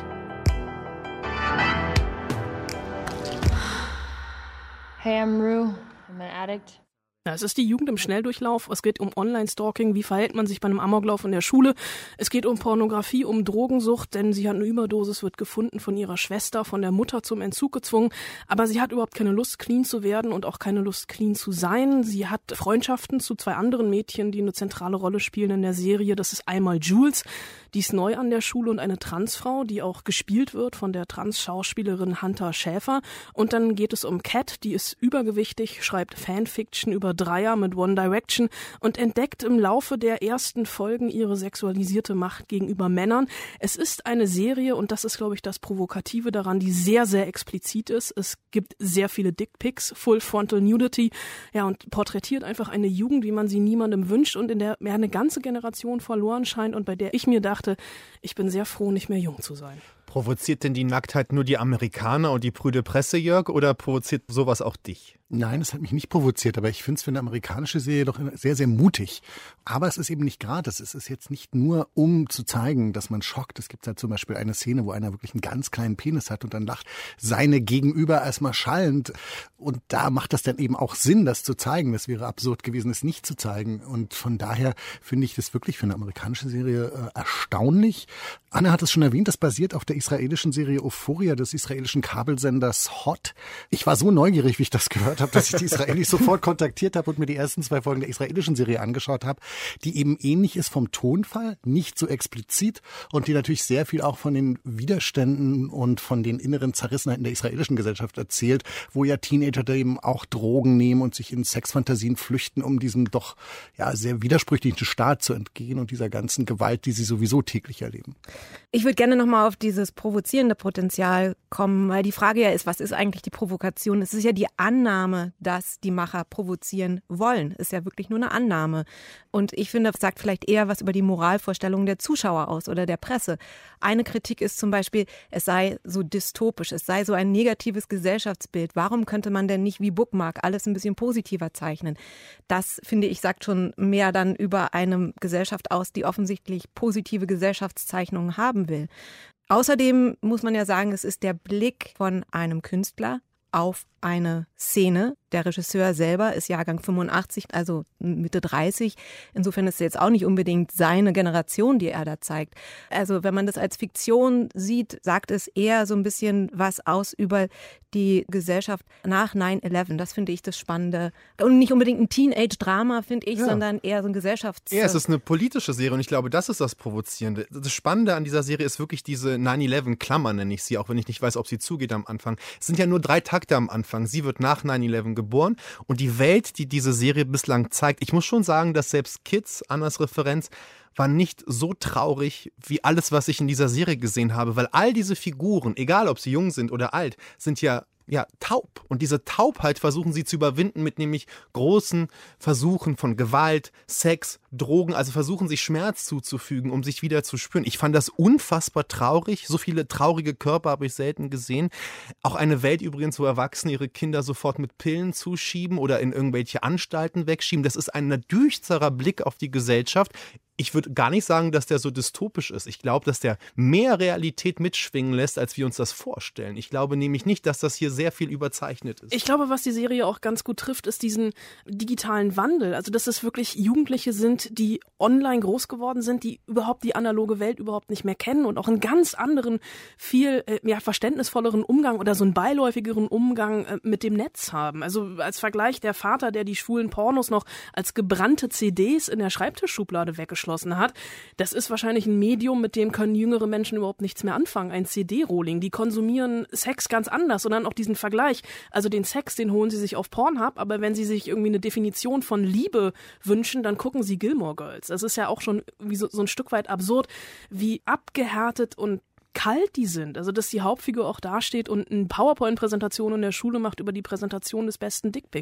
Hey, I'm Rue. I'm an addict. Ja, es ist die Jugend im Schnelldurchlauf. Es geht um Online-Stalking. Wie verhält man sich bei einem Amoklauf in der Schule? Es geht um Pornografie, um Drogensucht, denn sie hat eine Überdosis, wird gefunden von ihrer Schwester, von der Mutter zum Entzug gezwungen. Aber sie hat überhaupt keine Lust, clean zu werden und auch keine Lust, clean zu sein. Sie hat Freundschaften zu zwei anderen Mädchen, die eine zentrale Rolle spielen in der Serie. Das ist einmal Jules, die ist neu an der Schule, und eine Transfrau, die auch gespielt wird von der Trans-Schauspielerin Hunter Schäfer. Und dann geht es um Cat, die ist übergewichtig, schreibt Fanfiction über Dreier mit One Direction und entdeckt im Laufe der ersten Folgen ihre sexualisierte Macht gegenüber Männern. Es ist eine Serie, und das ist, glaube ich, das Provokative daran, die sehr, sehr explizit ist. Es gibt sehr viele Dickpics, Full Frontal Nudity, ja, und porträtiert einfach eine Jugend, wie man sie niemandem wünscht und in der ja, eine ganze Generation verloren scheint und bei der ich mir dachte, ich bin sehr froh, nicht mehr jung zu sein. Provoziert denn die Nacktheit nur die Amerikaner und die prüde Presse, Jörg, oder provoziert sowas auch dich? Nein, es hat mich nicht provoziert, aber ich finde es für eine amerikanische Serie doch sehr, sehr mutig. Aber es ist eben nicht gratis. Es ist jetzt nicht nur, um zu zeigen, dass man schockt. Es gibt halt zum Beispiel eine Szene, wo einer wirklich einen ganz kleinen Penis hat und dann lacht seine Gegenüber erstmal schallend. Und da macht das dann eben auch Sinn, das zu zeigen. Das wäre absurd gewesen, es nicht zu zeigen. Und von daher finde ich das wirklich für eine amerikanische Serie äh, erstaunlich. Anna hat es schon erwähnt, das basiert auf der israelischen Serie Euphoria des israelischen Kabelsenders Hot. Ich war so neugierig, wie ich das gehört habe, dass ich die Israelis sofort kontaktiert habe und mir die ersten zwei Folgen der israelischen Serie angeschaut habe, die eben ähnlich ist vom Tonfall, nicht so explizit und die natürlich sehr viel auch von den Widerständen und von den inneren Zerrissenheiten der israelischen Gesellschaft erzählt, wo ja Teenager da eben auch Drogen nehmen und sich in Sexfantasien flüchten, um diesem doch ja sehr widersprüchlichen Staat zu entgehen und dieser ganzen Gewalt, die sie sowieso täglich erleben. Ich würde gerne nochmal auf dieses provozierende Potenzial kommen, weil die Frage ja ist, was ist eigentlich die Provokation? Es ist ja die Annahme, dass die Macher provozieren wollen. Ist ja wirklich nur eine Annahme. Und ich finde, das sagt vielleicht eher was über die Moralvorstellungen der Zuschauer aus oder der Presse. Eine Kritik ist zum Beispiel, es sei so dystopisch, es sei so ein negatives Gesellschaftsbild. Warum könnte man denn nicht wie Bookmark alles ein bisschen positiver zeichnen? Das, finde ich, sagt schon mehr dann über eine Gesellschaft aus, die offensichtlich positive Gesellschaftszeichnungen haben will. Außerdem muss man ja sagen, es ist der Blick von einem Künstler auf eine Szene. Der Regisseur selber ist Jahrgang fünfundachtzig, also Mitte dreißig. Insofern ist es jetzt auch nicht unbedingt seine Generation, die er da zeigt. Also wenn man das als Fiktion sieht, sagt es eher so ein bisschen was aus über die Gesellschaft nach neun elf. Das finde ich das Spannende. Und nicht unbedingt ein Teenage-Drama, finde ich, ja, sondern eher so ein Gesellschafts... Ja, es ist eine politische Serie und ich glaube, das ist das Provozierende. Das Spannende an dieser Serie ist wirklich diese neun elf Klammer, nenne ich sie, auch wenn ich nicht weiß, ob sie zugeht am Anfang. Es sind ja nur drei Takte am Anfang. Sie wird nach neun elf geboren und die Welt, die diese Serie bislang zeigt, ich muss schon sagen, dass selbst Kids, Annas Referenz, war nicht so traurig wie alles, was ich in dieser Serie gesehen habe, weil all diese Figuren, egal ob sie jung sind oder alt, sind ja ja, taub. Und diese Taubheit versuchen sie zu überwinden mit nämlich großen Versuchen von Gewalt, Sex, Drogen, also versuchen sich Schmerz zuzufügen, um sich wieder zu spüren. Ich fand das unfassbar traurig. So viele traurige Körper habe ich selten gesehen. Auch eine Welt übrigens, wo Erwachsene ihre Kinder sofort mit Pillen zuschieben oder in irgendwelche Anstalten wegschieben. Das ist ein düsterer Blick auf die Gesellschaft. Ich würde gar nicht sagen, dass der so dystopisch ist. Ich glaube, dass der mehr Realität mitschwingen lässt, als wir uns das vorstellen. Ich glaube nämlich nicht, dass das hier sehr viel überzeichnet ist. Ich glaube, was die Serie auch ganz gut trifft, ist diesen digitalen Wandel. Also, dass es wirklich Jugendliche sind, die online groß geworden sind, die überhaupt die analoge Welt überhaupt nicht mehr kennen und auch einen ganz anderen, viel äh, ja, verständnisvolleren Umgang oder so einen beiläufigeren Umgang äh, mit dem Netz haben. Also als Vergleich, der Vater, der die schwulen Pornos noch als gebrannte C Ds in der Schreibtischschublade weggeschlossen hat, das ist wahrscheinlich ein Medium, mit dem können jüngere Menschen überhaupt nichts mehr anfangen. Ein C D-Rolling. Die konsumieren Sex ganz anders und dann auch diesen Vergleich. Also den Sex, den holen sie sich auf Pornhub, aber wenn sie sich irgendwie eine Definition von Liebe wünschen, dann gucken sie Gilmore Girls. Das ist ja auch schon wie so, so ein Stück weit absurd, wie abgehärtet und kalt die sind. Also, dass die Hauptfigur auch dasteht und eine PowerPoint-Präsentation in der Schule macht über die Präsentation des besten Dickpics.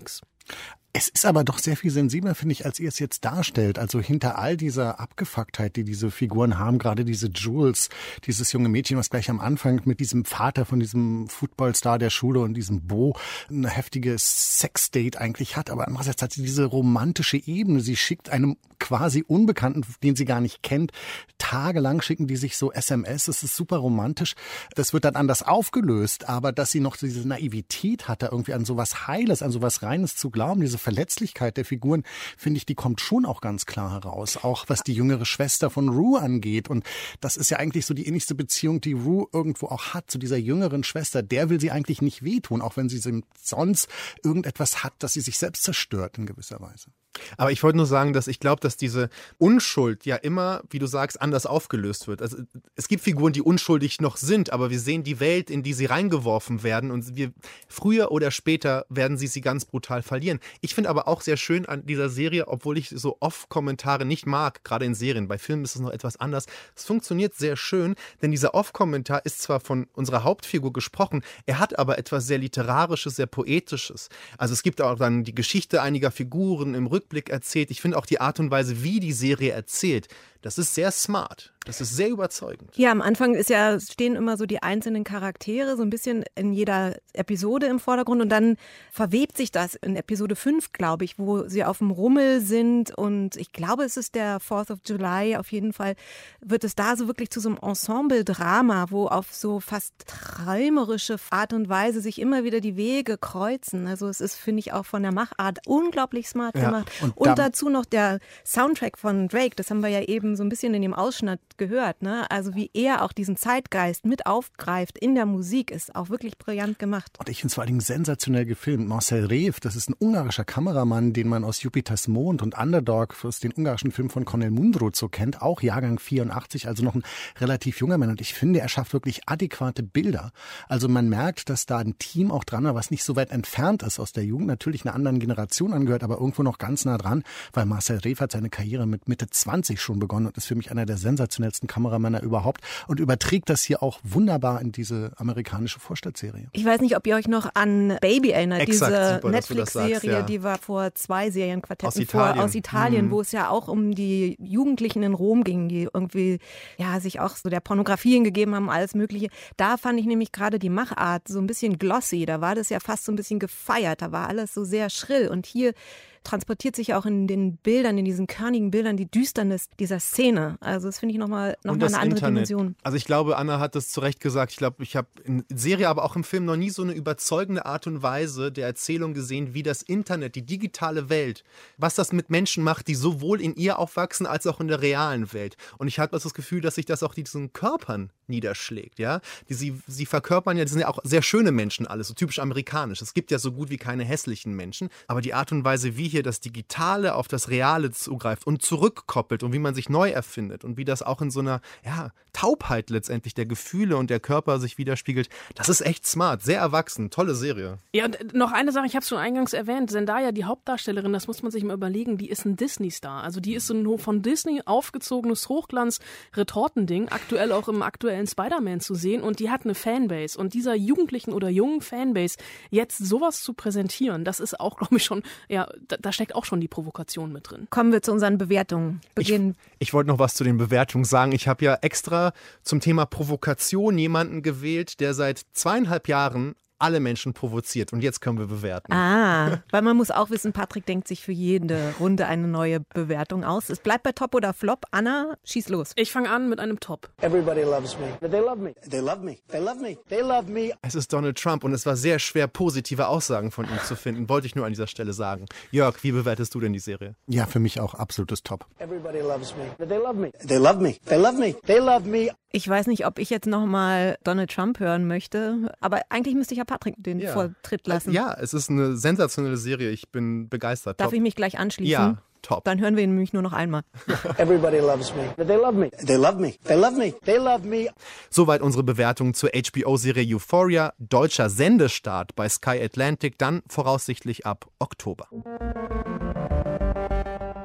Es ist aber doch sehr viel sensibler, finde ich, als ihr es jetzt darstellt. Also hinter all dieser Abgefucktheit, die diese Figuren haben, gerade diese Jules, dieses junge Mädchen, was gleich am Anfang mit diesem Vater von diesem Footballstar der Schule und diesem Bo eine heftige Sexdate eigentlich hat. Aber andererseits hat sie diese romantische Ebene. Sie schickt einem quasi Unbekannten, den sie gar nicht kennt, tagelang schicken die sich so S M S. Das ist super romantisch. Das wird dann anders aufgelöst. Aber dass sie noch diese Naivität hat, da irgendwie an sowas Heiles, an sowas Reines zu glauben, diese Verletzlichkeit der Figuren, finde ich, die kommt schon auch ganz klar heraus. Auch was die jüngere Schwester von Rue angeht. Und das ist ja eigentlich so die ähnlichste Beziehung, die Rue irgendwo auch hat zu dieser jüngeren Schwester. Der will sie eigentlich nicht wehtun, auch wenn sie sonst irgendetwas hat, das sie sich selbst zerstört in gewisser Weise. Aber ich wollte nur sagen, dass ich glaube, dass diese Unschuld ja immer, wie du sagst, anders aufgelöst wird. Also es gibt Figuren, die unschuldig noch sind, aber wir sehen die Welt, in die sie reingeworfen werden und wir früher oder später werden sie sie ganz brutal verlieren. Ich finde aber auch sehr schön an dieser Serie, obwohl ich so Off-Kommentare nicht mag, gerade in Serien, bei Filmen ist es noch etwas anders. Es funktioniert sehr schön, denn dieser Off-Kommentar ist zwar von unserer Hauptfigur gesprochen, er hat aber etwas sehr Literarisches, sehr Poetisches. Also es gibt auch dann die Geschichte einiger Figuren im Rückblick erzählt. Ich finde auch die Art und Weise, wie die Serie erzählt, das ist sehr smart. Das ist sehr überzeugend. Ja, am Anfang ist ja, stehen immer so die einzelnen Charaktere so ein bisschen in jeder Episode im Vordergrund und dann verwebt sich das in Episode fünf, glaube ich, wo sie auf dem Rummel sind und ich glaube, es ist der fourth of July, auf jeden Fall wird es da so wirklich zu so einem Ensemble-Drama, wo auf so fast träumerische Art und Weise sich immer wieder die Wege kreuzen. Also es ist, finde ich, auch von der Machart unglaublich smart Ja, gemacht. und Und, dann- dazu noch der Soundtrack von Drake, das haben wir ja eben so ein bisschen in dem Ausschnitt gehört, ne? Also wie er auch diesen Zeitgeist mit aufgreift in der Musik, ist auch wirklich brillant gemacht. Und ich finde es vor allen Dingen sensationell gefilmt. Marcel Rev, das ist ein ungarischer Kameramann, den man aus Jupiters Mond und Underdog, aus den ungarischen Film von Cornel Mundruc so kennt, auch Jahrgang vierundachtzig, also noch ein relativ junger Mann. Und ich finde, er schafft wirklich adäquate Bilder. Also man merkt, dass da ein Team auch dran war, was nicht so weit entfernt ist aus der Jugend, natürlich einer anderen Generation angehört, aber irgendwo noch ganz nah dran, weil Marcel Rev hat seine Karriere mit Mitte zwanzig schon begonnen und ist für mich einer der sensationellsten Kameramänner überhaupt und überträgt das hier auch wunderbar in diese amerikanische Vorstadtserie. Ich weiß nicht, ob ihr euch noch an Baby erinnert, Exakt, diese super, dass du das sagst, Netflix-Serie, ja. die war vor zwei Serienquartetten Aus vor, Italien. aus Italien, Mhm. wo es ja auch um die Jugendlichen in Rom ging, die irgendwie ja sich auch so der Pornografie hingegeben haben, alles Mögliche. Da fand ich nämlich gerade die Machart so ein bisschen glossy, da war das ja fast so ein bisschen gefeiert, da war alles so sehr schrill und hier transportiert sich auch in den Bildern, in diesen körnigen Bildern die Düsternis dieser Szene. Also das finde ich nochmal noch Und mal das eine andere Internet. Dimension. Also ich glaube, Anna hat das zu Recht gesagt. Ich glaube, ich habe in Serie, aber auch im Film noch nie so eine überzeugende Art und Weise der Erzählung gesehen, wie das Internet, die digitale Welt, was das mit Menschen macht, die sowohl in ihr aufwachsen als auch in der realen Welt. Und ich habe das Gefühl, dass sich das auch diesen Körpern niederschlägt. Ja? Die, sie, sie verkörpern ja, die sind ja auch sehr schöne Menschen alles, so typisch amerikanisch. Es gibt ja so gut wie keine hässlichen Menschen, aber die Art und Weise, wie hier das Digitale auf das Reale zugreift und zurückkoppelt und wie man sich neu erfindet und wie das auch in so einer ja, Taubheit letztendlich der Gefühle und der Körper sich widerspiegelt, das ist echt smart, sehr erwachsen, tolle Serie. Ja, und noch eine Sache, ich habe es schon eingangs erwähnt, Zendaya, die Hauptdarstellerin, das muss man sich mal überlegen, die ist ein Disney-Star. Also die ist so ein von Disney aufgezogenes Hochglanz-Retortending, aktuell auch im aktuellen Spider-Man zu sehen und die hat eine Fanbase und dieser jugendlichen oder jungen Fanbase jetzt sowas zu präsentieren, das ist auch, glaube ich, schon, ja, da, da steckt auch schon die Provokation mit drin. Kommen wir zu unseren Bewertungen. Beginnen. Ich wollte noch was zu den Bewertungen sagen. Ich habe ja extra zum Thema Provokation jemanden gewählt, der seit zweieinhalb Jahren alle Menschen provoziert. Und jetzt können wir bewerten. Ah, weil man muss auch wissen, Patrick denkt sich für jede Runde eine neue Bewertung aus. Es bleibt bei Top oder Flop. Anna, schieß los. Ich fange an mit einem Top. Everybody loves me. They love me. They love me. They love me. They love me. Es ist Donald Trump und es war sehr schwer, positive Aussagen von ihm zu finden. Wollte ich nur an dieser Stelle sagen. Jörg, wie bewertest du denn die Serie? Ja, für mich auch absolutes Top. Everybody loves me. They love me. They love me. They love me. They love me. Ich weiß nicht, ob ich jetzt nochmal Donald Trump hören möchte, aber eigentlich müsste ich ja Patrick den Ja. Vortritt lassen. Ja, es ist eine sensationelle Serie. Ich bin begeistert. Darf Top. ich mich gleich anschließen? Ja, top. Dann hören wir ihn nämlich nur noch einmal. Everybody loves me. They love me. They love me. They love me. They love me. Soweit unsere Bewertung zur H B O-Serie Euphoria. Deutscher Sendestart bei Sky Atlantic, dann voraussichtlich ab Oktober.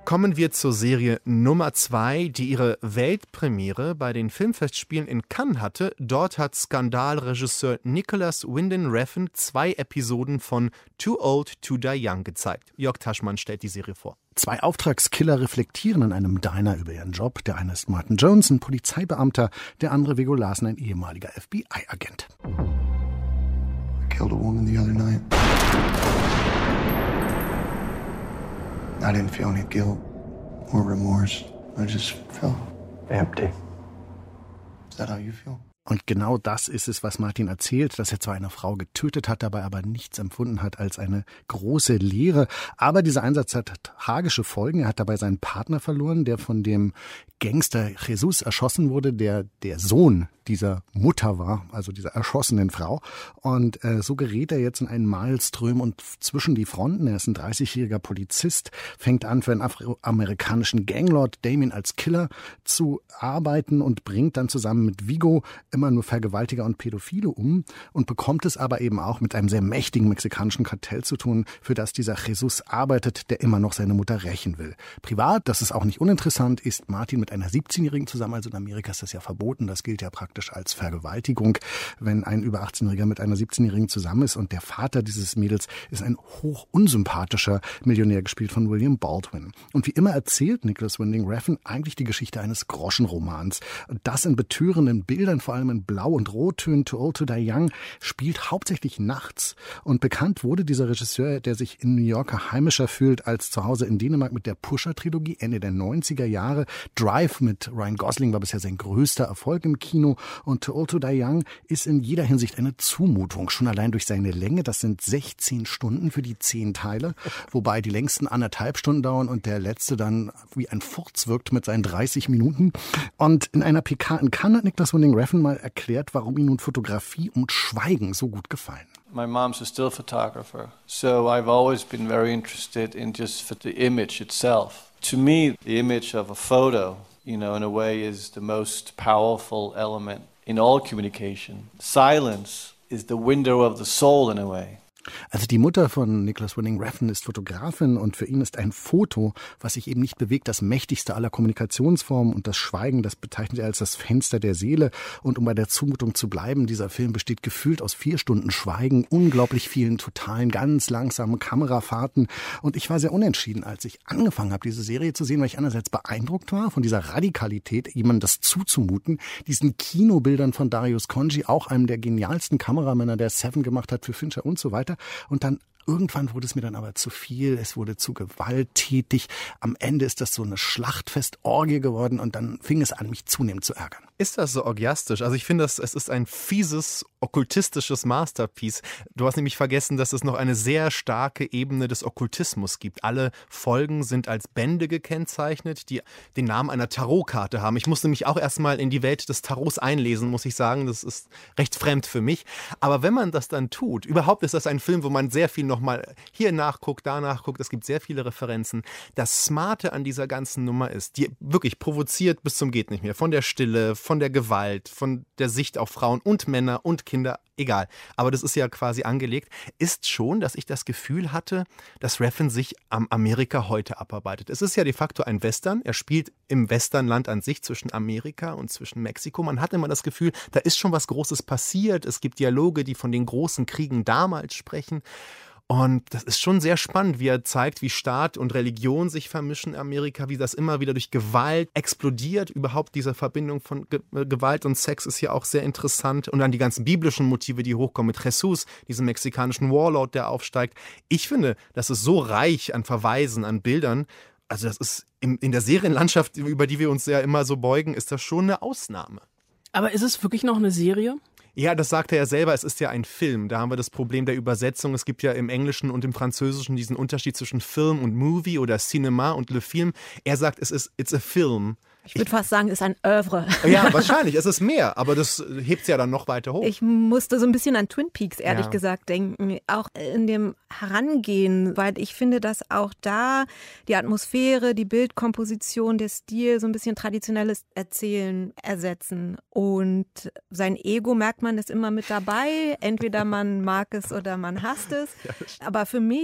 Kommen wir zur Serie Nummer zwei, die ihre Weltpremiere bei den Filmfestspielen in Cannes hatte. Dort hat Skandalregisseur Nicolas Winding Refn zwei Episoden von Too Old to Die Young gezeigt. Jörg Taschmann stellt die Serie vor. Zwei Auftragskiller reflektieren in einem Diner über ihren Job. Der eine ist Martin Jones, ein Polizeibeamter, der andere Viggo Larsen, ein ehemaliger F B I-Agent. I killed a woman the other night. I didn't feel any guilt or remorse. I just felt empty. Is that how you feel? Und genau das ist es, was Martin erzählt, dass er zwar eine Frau getötet hat, dabei aber nichts empfunden hat als eine große Leere. Aber dieser Einsatz hat tragische Folgen. Er hat dabei seinen Partner verloren, der von dem Gangster Jesus erschossen wurde, der der Sohn dieser Mutter war, also dieser erschossenen Frau. Und äh, so gerät er jetzt in einen Maelström und zwischen die Fronten. Er ist ein dreißigjähriger Polizist, fängt an, für einen afroamerikanischen Ganglord Damien als Killer zu arbeiten und bringt dann zusammen mit Viggo immer nur Vergewaltiger und Pädophile um und bekommt es aber eben auch mit einem sehr mächtigen mexikanischen Kartell zu tun, für das dieser Jesus arbeitet, der immer noch seine Mutter rächen will. Privat, das ist auch nicht uninteressant, ist Martin mit einer siebzehnjährigen zusammen, also in Amerika ist das ja verboten, das gilt ja praktisch als Vergewaltigung, wenn ein über achtzehnjähriger mit einer siebzehnjährigen zusammen ist und der Vater dieses Mädels ist ein hoch unsympathischer Millionär, gespielt von William Baldwin. Und wie immer erzählt Nicolas Winding Refn eigentlich die Geschichte eines Groschenromans. Das in betörenden Bildern, vor allem in Blau- und Rottönen. Too Old to Die Young spielt hauptsächlich nachts und bekannt wurde dieser Regisseur, der sich in New Yorker heimischer fühlt als zu Hause in Dänemark, mit der Pusher-Trilogie Ende der neunziger Jahre. Drive mit Ryan Gosling war bisher sein größter Erfolg im Kino und Too Old to Die Young ist in jeder Hinsicht eine Zumutung, schon allein durch seine Länge. Das sind sechzehn Stunden für die zehn Teile, wobei die längsten anderthalb Stunden dauern und der letzte dann wie ein Furz wirkt mit seinen dreißig Minuten. Und in einer P K in Cannes hat Nicolas Winding Refn mal erklärt, warum ihm nun Fotografie und Schweigen so gut gefallen. My mom's a still photographer, so I've always been very interested in just for the image itself. To me, the image of a photo, you know, in a way is the most powerful element in all communication. Silence is the window of the soul in a way. Also die Mutter von Nicolas Winding Refn ist Fotografin und für ihn ist ein Foto, was sich eben nicht bewegt, das mächtigste aller Kommunikationsformen und das Schweigen, das bezeichnet er als das Fenster der Seele. Und um bei der Zumutung zu bleiben, dieser Film besteht gefühlt aus vier Stunden Schweigen, unglaublich vielen totalen, ganz langsamen Kamerafahrten und ich war sehr unentschieden, als ich angefangen habe, diese Serie zu sehen, weil ich einerseits beeindruckt war von dieser Radikalität, jemandem das zuzumuten, diesen Kinobildern von Darius Khondji, auch einem der genialsten Kameramänner, der Seven gemacht hat für Fincher und so weiter. Und dann irgendwann wurde es mir dann aber zu viel, es wurde zu gewalttätig. Am Ende ist das so eine Schlachtfestorgie geworden und dann fing es an, mich zunehmend zu ärgern. Ist das so orgiastisch? Also ich finde, es ist ein fieses, okkultistisches Masterpiece. Du hast nämlich vergessen, dass es noch eine sehr starke Ebene des Okkultismus gibt. Alle Folgen sind als Bände gekennzeichnet, die den Namen einer Tarotkarte haben. Ich musste mich auch erstmal in die Welt des Tarots einlesen, muss ich sagen. Das ist recht fremd für mich. Aber wenn man das dann tut, überhaupt ist das ein Film, wo man sehr viel nochmal hier nachguckt, da nachguckt. Es gibt sehr viele Referenzen. Das Smarte an dieser ganzen Nummer ist, die wirklich provoziert bis zum geht nicht mehr. Von der Stille, von der Gewalt, von der Sicht auf Frauen und Männer und Kinder, egal. Aber das ist ja quasi angelegt, ist schon, dass ich das Gefühl hatte, dass Refn sich am Amerika heute abarbeitet. Es ist ja de facto ein Western. Er spielt im Westernland an sich zwischen Amerika und zwischen Mexiko. Man hat immer das Gefühl, da ist schon was Großes passiert. Es gibt Dialoge, die von den großen Kriegen damals sprechen. Und das ist schon sehr spannend, wie er zeigt, wie Staat und Religion sich vermischen in Amerika, wie das immer wieder durch Gewalt explodiert. Überhaupt diese Verbindung von Ge- Gewalt und Sex ist ja auch sehr interessant. Und dann die ganzen biblischen Motive, die hochkommen mit Jesus, diesem mexikanischen Warlord, der aufsteigt. Ich finde, das ist so reich an Verweisen, an Bildern. Also das ist in, in der Serienlandschaft, über die wir uns ja immer so beugen, ist das schon eine Ausnahme. Aber ist es wirklich noch eine Serie? Ja, das sagt er ja selber, es ist ja ein Film. Da haben wir das Problem der Übersetzung. Es gibt ja im Englischen und im Französischen diesen Unterschied zwischen Film und Movie oder Cinéma und Le Film. Er sagt, es ist it's a film. Ich würde fast sagen, es ist ein Oeuvre. Ja, wahrscheinlich. Es ist mehr, aber das hebt es ja dann noch weiter hoch. Ich musste so ein bisschen an Twin Peaks, ehrlich Ja. gesagt, denken. Auch in dem Herangehen, weil ich finde, dass auch da die Atmosphäre, die Bildkomposition, der Stil so ein bisschen traditionelles Erzählen ersetzen. Und sein Ego, merkt man, ist immer mit dabei. Entweder man mag es oder man hasst es. Aber für mich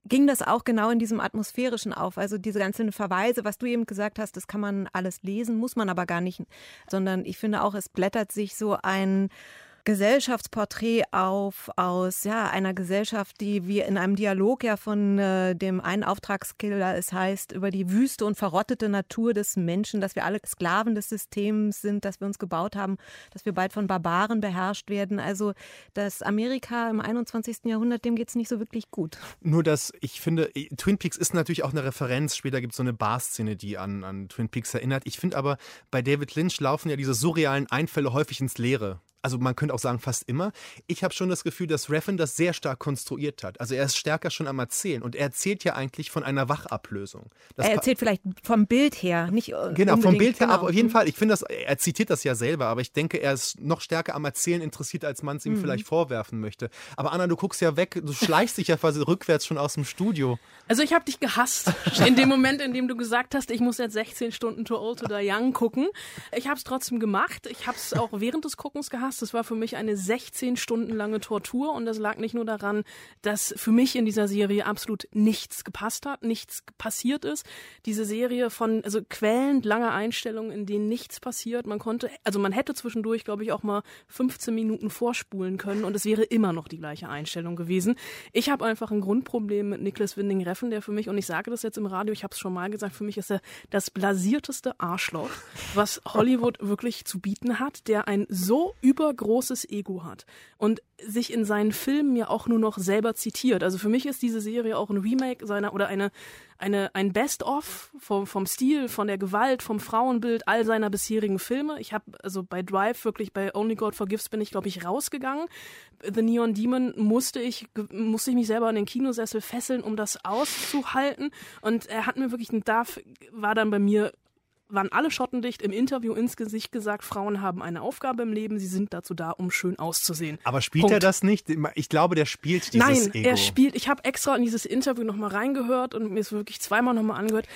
ging das auch genau in diesem Atmosphärischen auf. Also diese ganzen Verweise, was du eben gesagt hast, das kann man alles lesen, muss man aber gar nicht. Sondern ich finde auch, es blättert sich so ein Gesellschaftsporträt auf aus ja, einer Gesellschaft, die wie in einem Dialog ja von äh, dem einen Auftragskiller es heißt, über die wüste und verrottete Natur des Menschen, dass wir alle Sklaven des Systems sind, dass wir uns gebaut haben, dass wir bald von Barbaren beherrscht werden. Also das Amerika im einundzwanzigsten Jahrhundert, dem geht es nicht so wirklich gut. Nur, dass ich finde, Twin Peaks ist natürlich auch eine Referenz. Später gibt es so eine Bar-Szene, die an, an Twin Peaks erinnert. Ich finde aber, bei David Lynch laufen ja diese surrealen Einfälle häufig ins Leere. Also man könnte auch sagen, fast immer. Ich habe schon das Gefühl, dass Refn das sehr stark konstruiert hat. Also er ist stärker schon am Erzählen. Und er erzählt ja eigentlich von einer Wachablösung. Das er erzählt vielleicht vom Bild her, nicht Genau, vom Bild her, genau. aber auf jeden Fall. Ich finde, das, er zitiert das ja selber, aber ich denke, er ist noch stärker am Erzählen interessiert, als man es ihm mhm. vielleicht vorwerfen möchte. Aber Anna, du guckst ja weg, du schleichst dich ja quasi rückwärts schon aus dem Studio. Also ich habe dich gehasst. In dem Moment, in dem du gesagt hast, ich muss jetzt sechzehn Stunden Too Old to Die Young gucken. Ich habe es trotzdem gemacht. Ich habe es auch während des Guckens gehasst. Es war für mich eine sechzehn Stunden lange Tortur und das lag nicht nur daran, dass für mich in dieser Serie absolut nichts gepasst hat, nichts passiert ist. Diese Serie von, also quälend lange Einstellungen, in denen nichts passiert. Man konnte, also man hätte zwischendurch, glaube ich, auch mal fünfzehn Minuten vorspulen können und es wäre immer noch die gleiche Einstellung gewesen. Ich habe einfach ein Grundproblem mit Nicolas Winding Refn, der für mich, und ich sage das jetzt im Radio, ich habe es schon mal gesagt, für mich ist er das blasierteste Arschloch, was Hollywood wirklich zu bieten hat, der ein so übergroßes Ego hat und sich in seinen Filmen ja auch nur noch selber zitiert. Also für mich ist diese Serie auch ein Remake seiner oder eine eine ein Best-of vom vom Stil, von der Gewalt, vom Frauenbild all seiner bisherigen Filme. Ich habe also bei Drive wirklich bei Only God Forgives bin ich glaube ich rausgegangen. The Neon Demon musste ich musste ich mich selber in den Kinosessel fesseln, um das auszuhalten und er hat mir wirklich ein Darf war dann bei mir waren alle schottendicht, im Interview ins Gesicht gesagt, Frauen haben eine Aufgabe im Leben, sie sind dazu da, um schön auszusehen. Aber spielt Punkt. er das nicht? Ich glaube, der spielt dieses Nein, Ego. er spielt, ich habe extra in dieses Interview nochmal reingehört und mir ist wirklich zweimal nochmal angehört.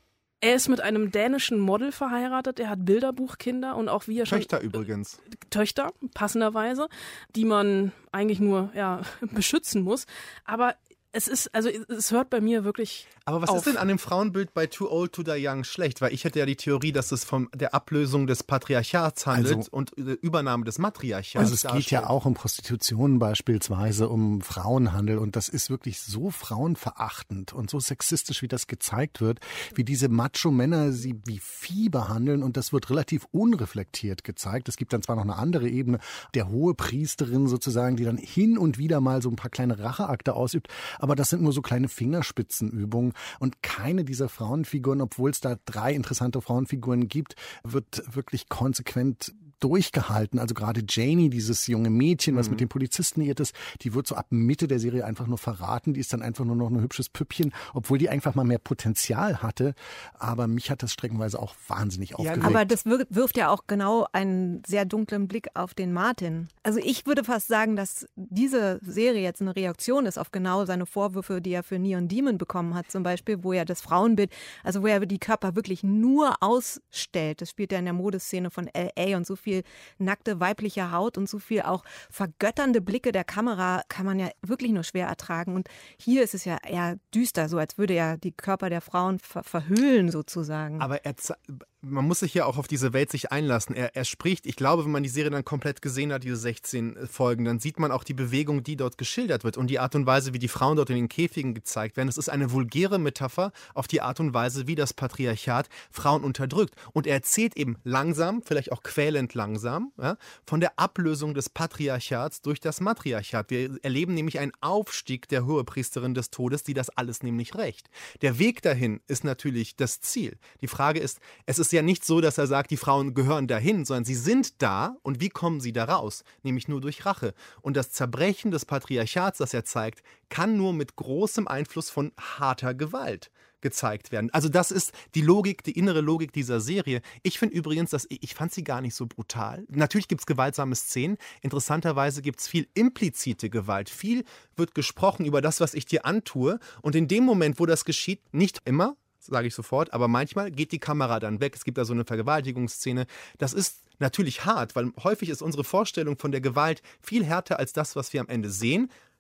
Er ist mit einem dänischen Model verheiratet, er hat Bilderbuchkinder und auch wie er schon... Töchter übrigens. Töchter, passenderweise, die man eigentlich nur ja, beschützen muss, aber es ist, also es hört bei mir wirklich Aber was auf. ist denn an dem Frauenbild bei Too Old to Die Young schlecht? Weil ich hätte ja die Theorie, dass es von der Ablösung des Patriarchats handelt Also- und der Übernahme des Matriarchats. Also es geht darstellt. ja auch um Prostitution beispielsweise, um Frauenhandel und das ist wirklich so frauenverachtend und so sexistisch, wie das gezeigt wird, wie diese Macho-Männer sie wie Vieh behandeln und das wird relativ unreflektiert gezeigt. Es gibt dann zwar noch eine andere Ebene der Hohepriesterin sozusagen, die dann hin und wieder mal so ein paar kleine Racheakte ausübt, aber das sind nur so kleine Fingerspitzenübungen und keine dieser Frauenfiguren, obwohl es da drei interessante Frauenfiguren gibt, wird wirklich konsequent durchgehalten. Also gerade Janie, dieses junge Mädchen, was mhm. mit dem Polizisten liiert ist, die wird so ab Mitte der Serie einfach nur verraten. Die ist dann einfach nur noch ein hübsches Püppchen, obwohl die einfach mal mehr Potenzial hatte. Aber mich hat das streckenweise auch wahnsinnig aufgeregt. Aber das wirft ja auch genau einen sehr dunklen Blick auf den Martin. Also ich würde fast sagen, dass diese Serie jetzt eine Reaktion ist auf genau seine Vorwürfe, die er für Neon Demon bekommen hat, zum Beispiel, wo er das Frauenbild, also wo er die Körper wirklich nur ausstellt. Das spielt er in der Modeszene von L A und so viel nackte weibliche Haut und so viel auch vergötternde Blicke der Kamera kann man ja wirklich nur schwer ertragen. Und hier ist es ja eher düster, so als würde er die Körper der Frauen ver- verhüllen sozusagen. Aber er, man muss sich ja auch auf diese Welt sich einlassen. Er, er spricht, ich glaube, wenn man die Serie dann komplett gesehen hat, diese sechzehn Folgen, dann sieht man auch die Bewegung, die dort geschildert wird und die Art und Weise, wie die Frauen dort in den Käfigen gezeigt werden. Es ist eine vulgäre Metapher auf die Art und Weise, wie das Patriarchat Frauen unterdrückt. Und er erzählt eben langsam, vielleicht auch quälend langsam, ja, von der Ablösung des Patriarchats durch das Matriarchat. Wir erleben nämlich einen Aufstieg der Hohepriesterin des Todes, die das alles nämlich rächt. Der Weg dahin ist natürlich das Ziel. Die Frage ist, es ist ja nicht so, dass er sagt, die Frauen gehören dahin, sondern sie sind da und wie kommen sie da raus? Nämlich nur durch Rache. Und das Zerbrechen des Patriarchats, das er zeigt, kann nur mit großem Einfluss von harter Gewalt gezeigt werden. Also das ist die Logik, die innere Logik dieser Serie. Ich finde übrigens, dass ich fand sie gar nicht so brutal. Natürlich gibt es gewaltsame Szenen. Interessanterweise gibt es viel implizite Gewalt. Viel wird gesprochen über das, was ich dir antue. Und in dem Moment, wo das geschieht, nicht immer, sage ich sofort, aber manchmal geht die Kamera dann weg. Es gibt da so eine Vergewaltigungsszene. Das ist natürlich hart, weil häufig ist unsere Vorstellung von der Gewalt viel härter als das, was wir am Ende sehen.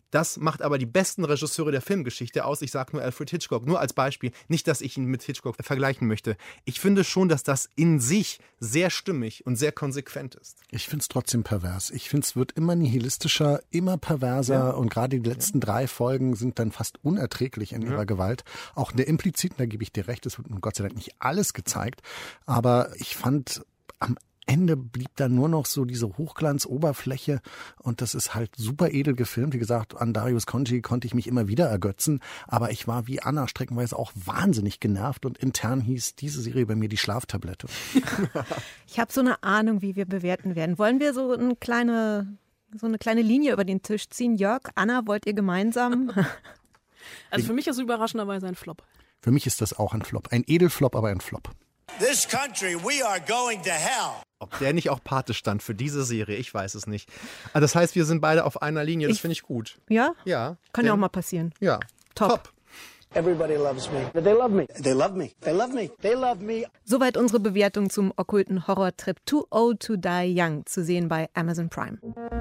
Das macht aber die besten Regisseure der Filmgeschichte aus. Ich sage nur Alfred Hitchcock, nur als Beispiel. Nicht, dass ich ihn mit Hitchcock vergleichen möchte. Ich finde schon, dass das in sich sehr stimmig und sehr konsequent ist. Ich finde es trotzdem pervers. Ich finde, es wird immer nihilistischer, immer perverser ja. und gerade die letzten ja. drei Folgen sind dann fast unerträglich in ja. ihrer Gewalt. Auch in der impliziten, da gebe ich dir recht, es wird Gott sei Dank nicht alles gezeigt, aber ich fand am Ende blieb dann nur noch so diese Hochglanzoberfläche und das ist halt super edel gefilmt. Wie gesagt, an Darius Khondji konnte ich mich immer wieder ergötzen, aber ich war wie Anna streckenweise auch wahnsinnig genervt und intern hieß diese Serie bei mir die Schlaftablette. Ich habe so eine Ahnung, wie wir bewerten werden. Wollen wir so eine kleine, so eine kleine Linie über den Tisch ziehen? Jörg, Anna, wollt ihr gemeinsam? Also für mich ist es überraschenderweise ein Flop. Für mich ist das auch ein Flop. Ein Edelflop, aber ein Flop. This country, we are going to hell. Ob der nicht auch Pate stand für diese Serie, ich weiß es nicht. Aber das heißt, wir sind beide auf einer Linie, das finde ich gut. Ja? Ja. Kann ja auch mal passieren. Ja. Top. Top. Everybody loves me. They love me. They love me. They love me. They love me. Soweit unsere Bewertung zum okkulten Horrortrip Too Old to Die Young, zu sehen bei Amazon Prime.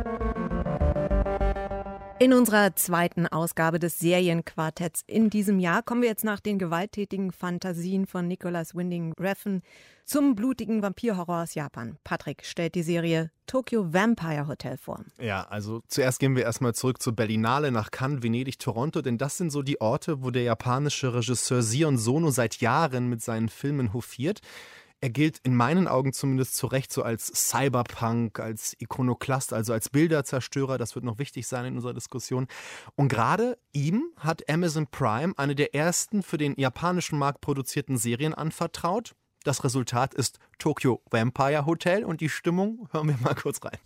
In unserer zweiten Ausgabe des Serienquartetts in diesem Jahr kommen wir jetzt nach den gewalttätigen Fantasien von Nicholas Winding Refn zum blutigen Vampirhorror aus Japan. Patrick stellt die Serie Tokyo Vampire Hotel vor. Ja, also zuerst gehen wir erstmal zurück zur Berlinale, nach Cannes, Venedig, Toronto, denn das sind so die Orte, wo der japanische Regisseur Sion Sono seit Jahren mit seinen Filmen hofiert. Er gilt in meinen Augen zumindest zu Recht so als Cyberpunk, als Ikonoklast, also als Bilderzerstörer. Das wird noch wichtig sein in unserer Diskussion. Und gerade ihm hat Amazon Prime eine der ersten für den japanischen Markt produzierten Serien anvertraut. Das Resultat ist Tokyo Vampire Hotel und die Stimmung hören wir mal kurz rein.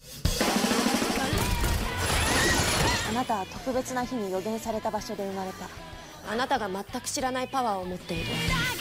あなたは特別な日に予言された場所で生まれた。あなたが全く知らないパワーを持っている。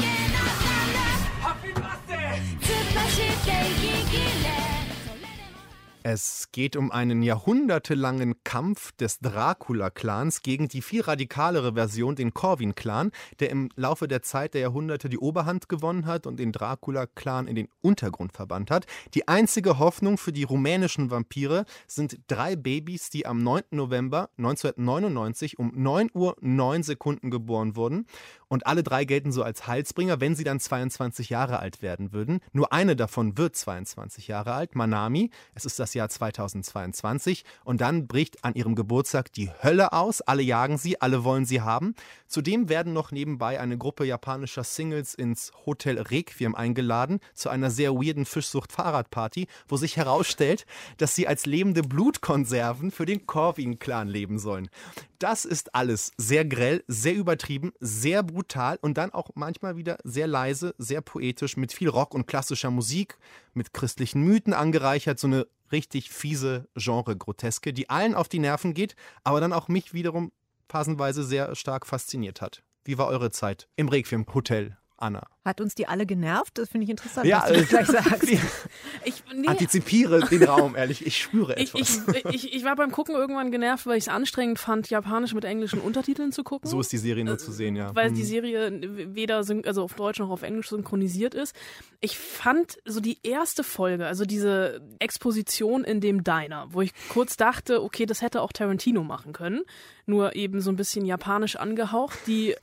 Es geht um einen jahrhundertelangen Kampf des Dracula-Clans gegen die viel radikalere Version, den Corvin-Clan, der im Laufe der Zeit der Jahrhunderte die Oberhand gewonnen hat und den Dracula-Clan in den Untergrund verbannt hat. Die einzige Hoffnung für die rumänischen Vampire sind drei Babys, die am neunten November neunzehnhundertneunundneunzig um neun Uhr neun Sekunden geboren wurden. Und alle drei gelten so als Heilsbringer, wenn sie dann zweiundzwanzig Jahre alt werden würden. Nur eine davon wird zweiundzwanzig Jahre alt, Manami. Es ist das Jahr zweitausendzweiundzwanzig. Und dann bricht an ihrem Geburtstag die Hölle aus. Alle jagen sie, alle wollen sie haben. Zudem werden noch nebenbei eine Gruppe japanischer Singles ins Hotel Requiem eingeladen, zu einer sehr weirden Fischsucht-Fahrradparty, wo sich herausstellt, dass sie als lebende Blutkonserven für den Corvin-Clan leben sollen. Das ist alles sehr grell, sehr übertrieben, sehr brutal und dann auch manchmal wieder sehr leise, sehr poetisch, mit viel Rock und klassischer Musik, mit christlichen Mythen angereichert, so eine richtig fiese Genre-Groteske, die allen auf die Nerven geht, aber dann auch mich wiederum phasenweise sehr stark fasziniert hat. Wie war eure Zeit im Requiem-Hotel, Anna? Hat uns die alle genervt? Das finde ich interessant, ja, was du das gleich sagst. Ich nee. antizipiere den Raum, ehrlich. Ich spüre ich, etwas. Ich, ich, ich war beim Gucken irgendwann genervt, weil ich es anstrengend fand, Japanisch mit englischen Untertiteln zu gucken. So ist die Serie nur zu sehen, ja. Weil hm. die Serie weder also auf Deutsch noch auf Englisch synchronisiert ist. Ich fand so die erste Folge, also diese Exposition in dem Diner, wo ich kurz dachte, okay, das hätte auch Tarantino machen können, nur eben so ein bisschen japanisch angehaucht, die,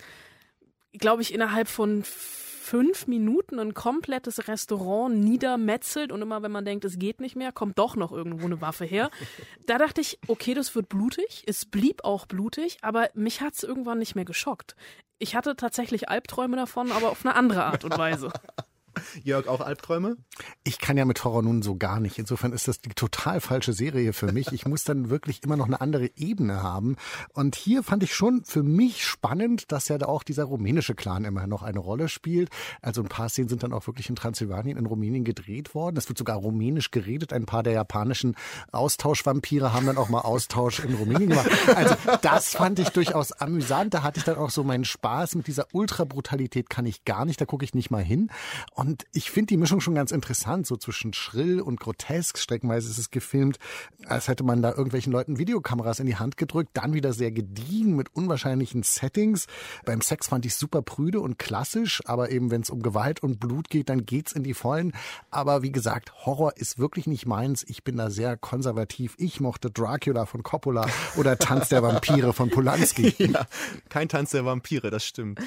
glaube ich, innerhalb von fünf Minuten ein komplettes Restaurant niedermetzelt und immer, wenn man denkt, es geht nicht mehr, kommt doch noch irgendwo eine Waffe her. Da dachte ich, okay, das wird blutig. Es blieb auch blutig, aber mich hat es irgendwann nicht mehr geschockt. Ich hatte tatsächlich Albträume davon, aber auf eine andere Art und Weise. Jörg, auch Albträume? Ich kann ja mit Horror nun so gar nicht. Insofern ist das die total falsche Serie für mich. Ich muss dann wirklich immer noch eine andere Ebene haben. Und hier fand ich schon für mich spannend, dass ja da auch dieser rumänische Clan immer noch eine Rolle spielt. Also ein paar Szenen sind dann auch wirklich in Transsilvanien, in Rumänien gedreht worden. Es wird sogar rumänisch geredet. Ein paar der japanischen Austauschvampire haben dann auch mal Austausch in Rumänien gemacht. Also das fand ich durchaus amüsant. Da hatte ich dann auch so meinen Spaß mit dieser Ultrabrutalität, kann ich gar nicht. Da gucke ich nicht mal hin. Und Und ich finde die Mischung schon ganz interessant, so zwischen schrill und grotesk. Streckenweise ist es gefilmt, als hätte man da irgendwelchen Leuten Videokameras in die Hand gedrückt. Dann wieder sehr gediegen mit unwahrscheinlichen Settings. Beim Sex fand ich super prüde und klassisch, aber eben wenn es um Gewalt und Blut geht, dann geht's in die Vollen. Aber wie gesagt, Horror ist wirklich nicht meins. Ich bin da sehr konservativ. Ich mochte Dracula von Coppola oder Tanz der Vampire von Polanski. Ja, kein Tanz der Vampire, das stimmt.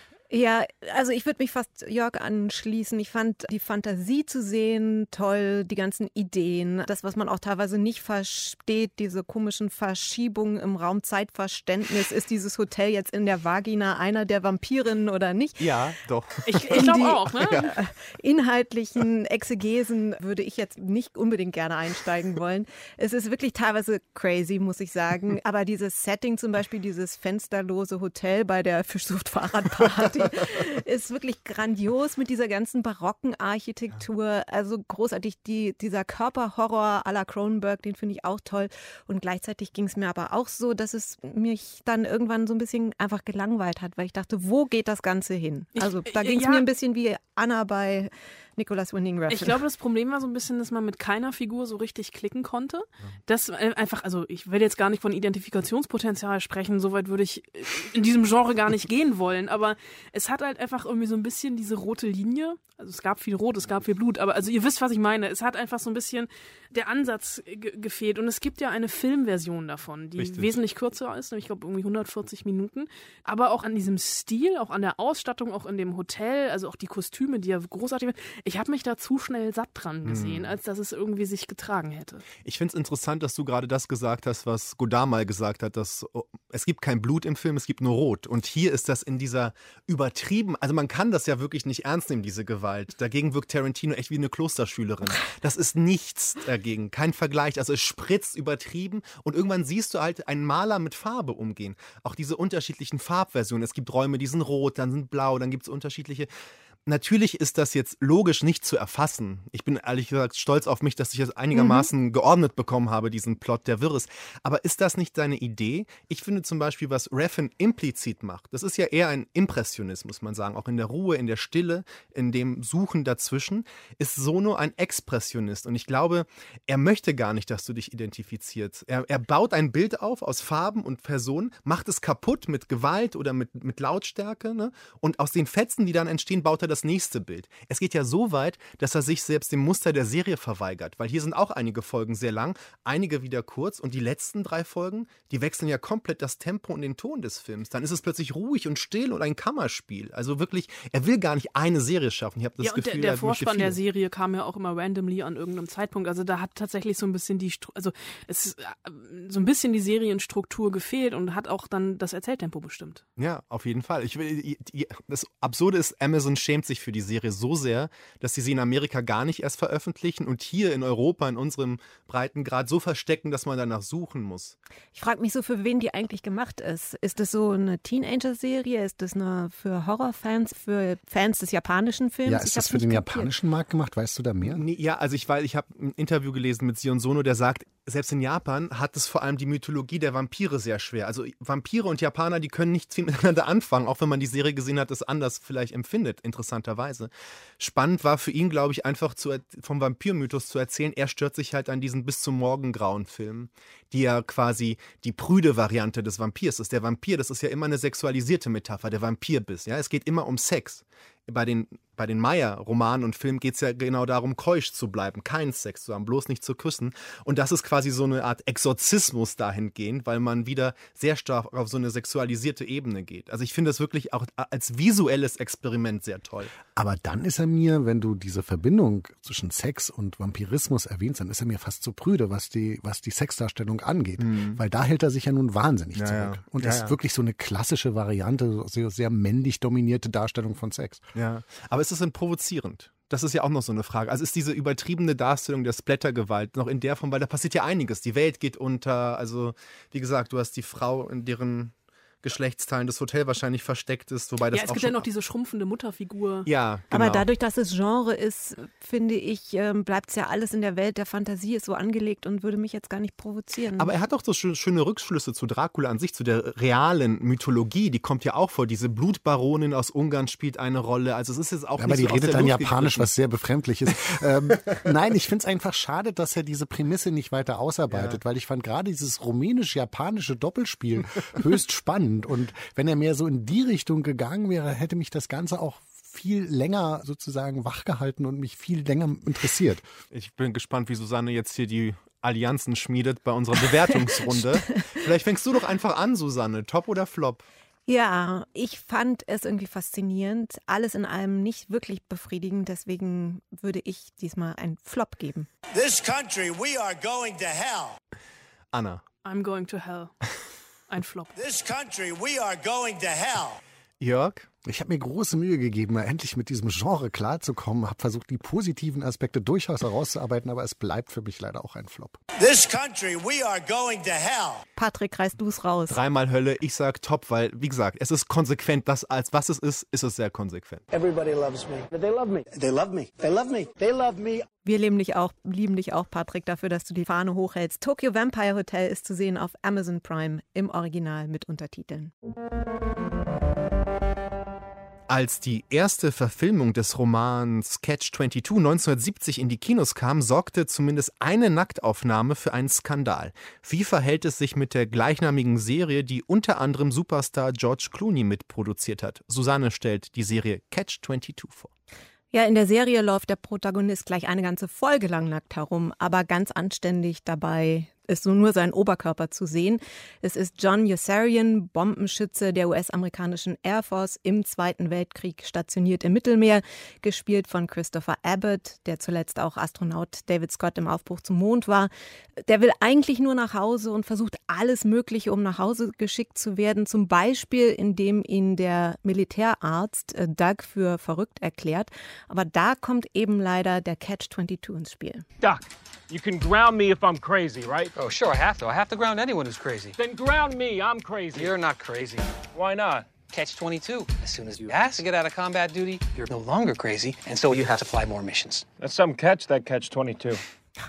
Ja, also ich würde mich fast Jörg anschließen. Ich fand die Fantasie zu sehen toll, die ganzen Ideen, das, was man auch teilweise nicht versteht, diese komischen Verschiebungen im Raum-Zeitverständnis. Ist dieses Hotel jetzt in der Vagina einer der Vampirinnen oder nicht? Ja, doch. Ich, ich glaube auch, ne? Ja. Inhaltlichen Exegesen würde ich jetzt nicht unbedingt gerne einsteigen wollen. Es ist wirklich teilweise crazy, muss ich sagen. Aber dieses Setting zum Beispiel, dieses fensterlose Hotel bei der Fischsucht-Fahrradparty, ist wirklich grandios mit dieser ganzen barocken Architektur. Also großartig, die, dieser Körperhorror à la Cronenberg, den finde ich auch toll. Und gleichzeitig ging es mir aber auch so, dass es mich dann irgendwann so ein bisschen einfach gelangweilt hat, weil ich dachte, wo geht das Ganze hin? Also da ging es ja. mir ein bisschen wie Anna bei Nicholas Winding Refn. Ich glaube, das Problem war so ein bisschen, dass man mit keiner Figur so richtig klicken konnte. Das einfach, also ich will jetzt gar nicht von Identifikationspotenzial sprechen, soweit würde ich in diesem Genre gar nicht gehen wollen, aber es hat halt einfach irgendwie so ein bisschen diese rote Linie. Also es gab viel Rot, es gab viel Blut, aber also ihr wisst, was ich meine. Es hat einfach so ein bisschen der Ansatz ge- gefehlt. Und es gibt ja eine Filmversion davon, die Richtig. wesentlich kürzer ist, nämlich ich glaube irgendwie hundertvierzig Minuten. Aber auch an diesem Stil, auch an der Ausstattung, auch in dem Hotel, also auch die Kostüme, die ja großartig sind. Ich habe mich da zu schnell satt dran gesehen, hm. als dass es irgendwie sich getragen hätte. Ich finde es interessant, dass du gerade das gesagt hast, was Godard mal gesagt hat, dass oh, es gibt kein Blut im Film, es gibt nur Rot. Und hier ist das in dieser übertrieben, also man kann das ja wirklich nicht ernst nehmen, diese Gewalt. Dagegen wirkt Tarantino echt wie eine Klosterschülerin. Das ist nichts dagegen, kein Vergleich. Also es spritzt übertrieben und irgendwann siehst du halt einen Maler mit Farbe umgehen. Auch diese unterschiedlichen Farbversionen. Es gibt Räume, die sind rot, dann sind blau, dann gibt es unterschiedliche. Natürlich ist das jetzt logisch nicht zu erfassen. Ich bin ehrlich gesagt stolz auf mich, dass ich es einigermaßen mhm. geordnet bekommen habe, diesen Plot, der wirr ist. Aber ist das nicht seine Idee? Ich finde zum Beispiel, was Refn implizit macht, das ist ja eher ein Impressionismus, muss man sagen, auch in der Ruhe, in der Stille, in dem Suchen dazwischen, ist Sono ein Expressionist. Und ich glaube, er möchte gar nicht, dass du dich identifizierst. Er, er baut ein Bild auf aus Farben und Personen, macht es kaputt mit Gewalt oder mit, mit Lautstärke, ne? Und aus den Fetzen, die dann entstehen, baut er das nächste Bild. Es geht ja so weit, dass er sich selbst dem Muster der Serie verweigert, weil hier sind auch einige Folgen sehr lang, einige wieder kurz und die letzten drei Folgen, die wechseln ja komplett das Tempo und den Ton des Films. Dann ist es plötzlich ruhig und still und ein Kammerspiel. Also wirklich, er will gar nicht eine Serie schaffen. Ich habe das ja, Gefühl, und der, der Vorspann der viele. Serie kam ja auch immer randomly an irgendeinem Zeitpunkt. Also da hat tatsächlich so ein bisschen die, also es ist so ein bisschen die Serienstruktur gefehlt und hat auch dann das Erzähltempo bestimmt. Ja, auf jeden Fall. Ich will, das Absurde ist, Amazon schämt sich für die Serie so sehr, dass sie sie in Amerika gar nicht erst veröffentlichen und hier in Europa, in unserem Breitengrad, so verstecken, dass man danach suchen muss. Ich frage mich so, für wen die eigentlich gemacht ist. Ist das so eine Teenager-Serie? Ist das eine für Horrorfans, für Fans des japanischen Films? Ja, ist ich das für den kapiert. japanischen Markt gemacht? Weißt du da mehr? Nee, ja, also ich weiß, ich habe ein Interview gelesen mit Sion Sono, der sagt, selbst in Japan hat es vor allem die Mythologie der Vampire sehr schwer. Also Vampire und Japaner, die können nicht viel miteinander anfangen, auch wenn man die Serie gesehen hat, das anders vielleicht empfindet, interessanterweise. Spannend war für ihn, glaube ich, einfach zu, vom Vampirmythos zu erzählen, er stört sich halt an diesen Bis zum Morgengrauen Filmen, die ja quasi die prüde Variante des Vampirs ist. Der Vampir, das ist ja immer eine sexualisierte Metapher, der Vampirbiss. Ja? Es geht immer um Sex. Bei den, bei den Meyer-Romanen und Filmen geht es ja genau darum, keusch zu bleiben, keinen Sex zu haben, bloß nicht zu küssen. Und das ist quasi so eine Art Exorzismus dahingehend, weil man wieder sehr stark auf so eine sexualisierte Ebene geht. Also ich finde das wirklich auch als visuelles Experiment sehr toll. Aber dann ist er mir, wenn du diese Verbindung zwischen Sex und Vampirismus erwähnst, dann ist er mir fast zu prüde, was die, was die Sexdarstellung angeht. Mhm. Weil da hält er sich ja nun wahnsinnig ja, zurück. Ja. Und ja, das ist ja. wirklich so eine klassische Variante, sehr, sehr männlich dominierte Darstellung von Sex. Ja, aber ist es denn provozierend? Das ist ja auch noch so eine Frage. Also ist diese übertriebene Darstellung der Splattergewalt noch in der Form, weil da passiert ja einiges. Die Welt geht unter, also wie gesagt, du hast die Frau, in deren Geschlechtsteilen das Hotel wahrscheinlich versteckt ist. Wobei das ja, es auch gibt ja noch diese schrumpfende Mutterfigur. Ja, genau. Aber dadurch, dass es Genre ist, finde ich, ähm, bleibt es ja alles in der Welt der Fantasie, ist so angelegt und würde mich jetzt gar nicht provozieren. Aber er hat auch so schön, schöne Rückschlüsse zu Dracula an sich, zu der realen Mythologie. Die kommt ja auch vor. Diese Blutbaronin aus Ungarn spielt eine Rolle. Also es ist jetzt auch ja, nicht aber die so redet aus der dann Luft Japanisch, gegriffen. was sehr befremdlich ist. ähm, nein, ich finde es einfach schade, dass er diese Prämisse nicht weiter ausarbeitet, ja. weil ich fand gerade dieses rumänisch-japanische Doppelspiel höchst spannend. Und wenn er mehr so in die Richtung gegangen wäre, hätte mich das Ganze auch viel länger sozusagen wachgehalten und mich viel länger interessiert. Ich bin gespannt, wie Susanne jetzt hier die Allianzen schmiedet bei unserer Bewertungsrunde. Vielleicht fängst du doch einfach an, Susanne. Top oder Flop? Ja, ich fand es irgendwie faszinierend. Alles in allem nicht wirklich befriedigend. Deswegen würde ich diesmal einen Flop geben. This country, we are going to hell. Anna. I'm going to hell. Ein Flop. This country, we are going to hell. Jörg? Ich habe mir große Mühe gegeben, mal endlich mit diesem Genre klarzukommen, habe versucht, die positiven Aspekte durchaus herauszuarbeiten, aber es bleibt für mich leider auch ein Flop. This country, we are going to hell. Patrick, reißt du es raus? Dreimal Hölle, ich sag Top, weil, wie gesagt, es ist konsequent. Das, als was es ist, ist es sehr konsequent. Everybody loves me. They love me. They love me. They love me. They love me. Wir lieben dich auch, lieben dich auch, Patrick, dafür, dass du die Fahne hochhältst. Tokyo Vampire Hotel ist zu sehen auf Amazon Prime im Original mit Untertiteln. Als die erste Verfilmung des Romans Catch zweiundzwanzig neunzehnhundertsiebzig in die Kinos kam, sorgte zumindest eine Nacktaufnahme für einen Skandal. Wie verhält es sich mit der gleichnamigen Serie, die unter anderem Superstar George Clooney mitproduziert hat? Susanne stellt die Serie Catch zweiundzwanzig vor. Ja, in der Serie läuft der Protagonist gleich eine ganze Folge lang nackt herum, aber ganz anständig dabei ist so nur sein Oberkörper zu sehen. Es ist John Yossarian, Bombenschütze der U S-amerikanischen Air Force im Zweiten Weltkrieg, stationiert im Mittelmeer, gespielt von Christopher Abbott, der zuletzt auch Astronaut David Scott im Aufbruch zum Mond war. Der will eigentlich nur nach Hause und versucht alles Mögliche, um nach Hause geschickt zu werden, zum Beispiel indem ihn der Militärarzt Doug für verrückt erklärt. Aber da kommt eben leider der Catch zweiundzwanzig ins Spiel. Doc, you can ground me if I'm crazy, right? Oh, sure, I have to. I have to ground anyone who's crazy. Then ground me, I'm crazy. You're not crazy. Why not? Catch twenty-two. As soon as you ask to get out of combat duty, you're no longer crazy, and so you have to fly more missions. That's some catch, that Catch twenty-two.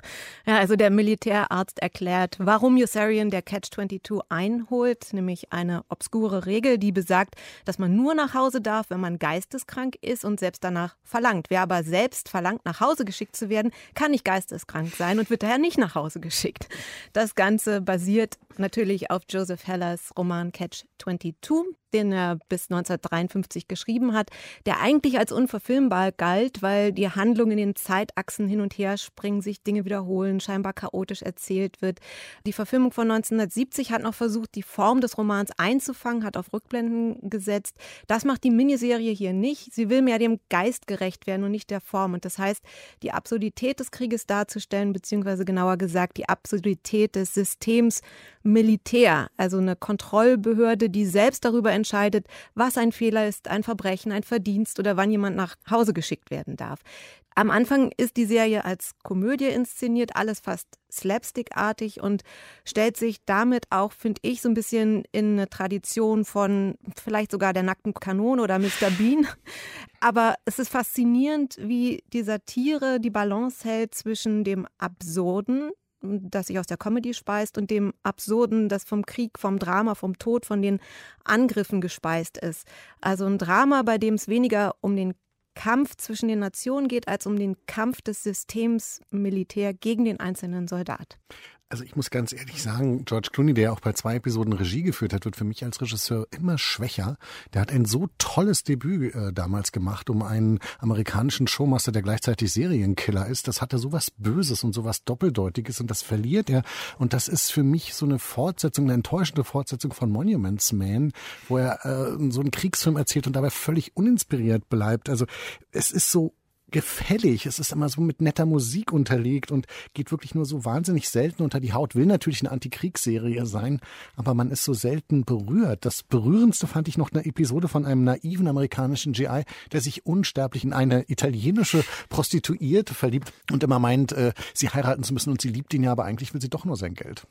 Ja, also der Militärarzt erklärt, warum Yossarian der Catch zweiundzwanzig einholt, nämlich eine obskure Regel, die besagt, dass man nur nach Hause darf, wenn man geisteskrank ist und selbst danach verlangt. Wer aber selbst verlangt, nach Hause geschickt zu werden, kann nicht geisteskrank sein und wird daher nicht nach Hause geschickt. Das Ganze basiert natürlich auf Joseph Hellers Roman Catch zweiundzwanzig, den er bis neunzehnhundertdreiundfünfzig geschrieben hat, der eigentlich als unverfilmbar galt, weil die Handlung in den Zeitachsen hin und her springen, sich Dinge wiederholen, scheinbar chaotisch erzählt wird. Die Verfilmung von neunzehnhundertsiebzig hat noch versucht, die Form des Romans einzufangen, hat auf Rückblenden gesetzt. Das macht die Miniserie hier nicht. Sie will mehr dem Geist gerecht werden und nicht der Form. Und das heißt, die Absurdität des Krieges darzustellen, beziehungsweise genauer gesagt, die Absurdität des Systems Militär, also eine Kontrollbehörde, die selbst darüber entscheidet, was ein Fehler ist, ein Verbrechen, ein Verdienst oder wann jemand nach Hause geschickt werden darf. Am Anfang ist die Serie als Komödie inszeniert, alles fast slapstickartig und stellt sich damit auch, finde ich, so ein bisschen in eine Tradition von vielleicht sogar der nackten Kanone oder Mister Bean. Aber es ist faszinierend, wie die Satire die Balance hält zwischen dem Absurden, das sich aus der Comedy speist, und dem Absurden, das vom Krieg, vom Drama, vom Tod, von den Angriffen gespeist ist. Also ein Drama, bei dem es weniger um den Kampf zwischen den Nationen geht, als um den Kampf des Systems Militär gegen den einzelnen Soldat. Also ich muss ganz ehrlich sagen, George Clooney, der ja auch bei zwei Episoden Regie geführt hat, wird für mich als Regisseur immer schwächer. Der hat ein so tolles Debüt äh, damals gemacht, um einen amerikanischen Showmaster, der gleichzeitig Serienkiller ist. Das hatte sowas Böses und sowas Doppeldeutiges und das verliert er. Und das ist für mich so eine Fortsetzung, eine enttäuschende Fortsetzung von Monuments Man, wo er äh, so einen Kriegsfilm erzählt und dabei völlig uninspiriert bleibt. Also es ist so gefällig. Es ist immer so mit netter Musik unterlegt und geht wirklich nur so wahnsinnig selten unter die Haut. Will natürlich eine Antikriegsserie sein, aber man ist so selten berührt. Das Berührendste fand ich noch eine Episode von einem naiven amerikanischen G I, der sich unsterblich in eine italienische Prostituierte verliebt und immer meint, äh, sie heiraten zu müssen und sie liebt ihn ja, aber eigentlich will sie doch nur sein Geld.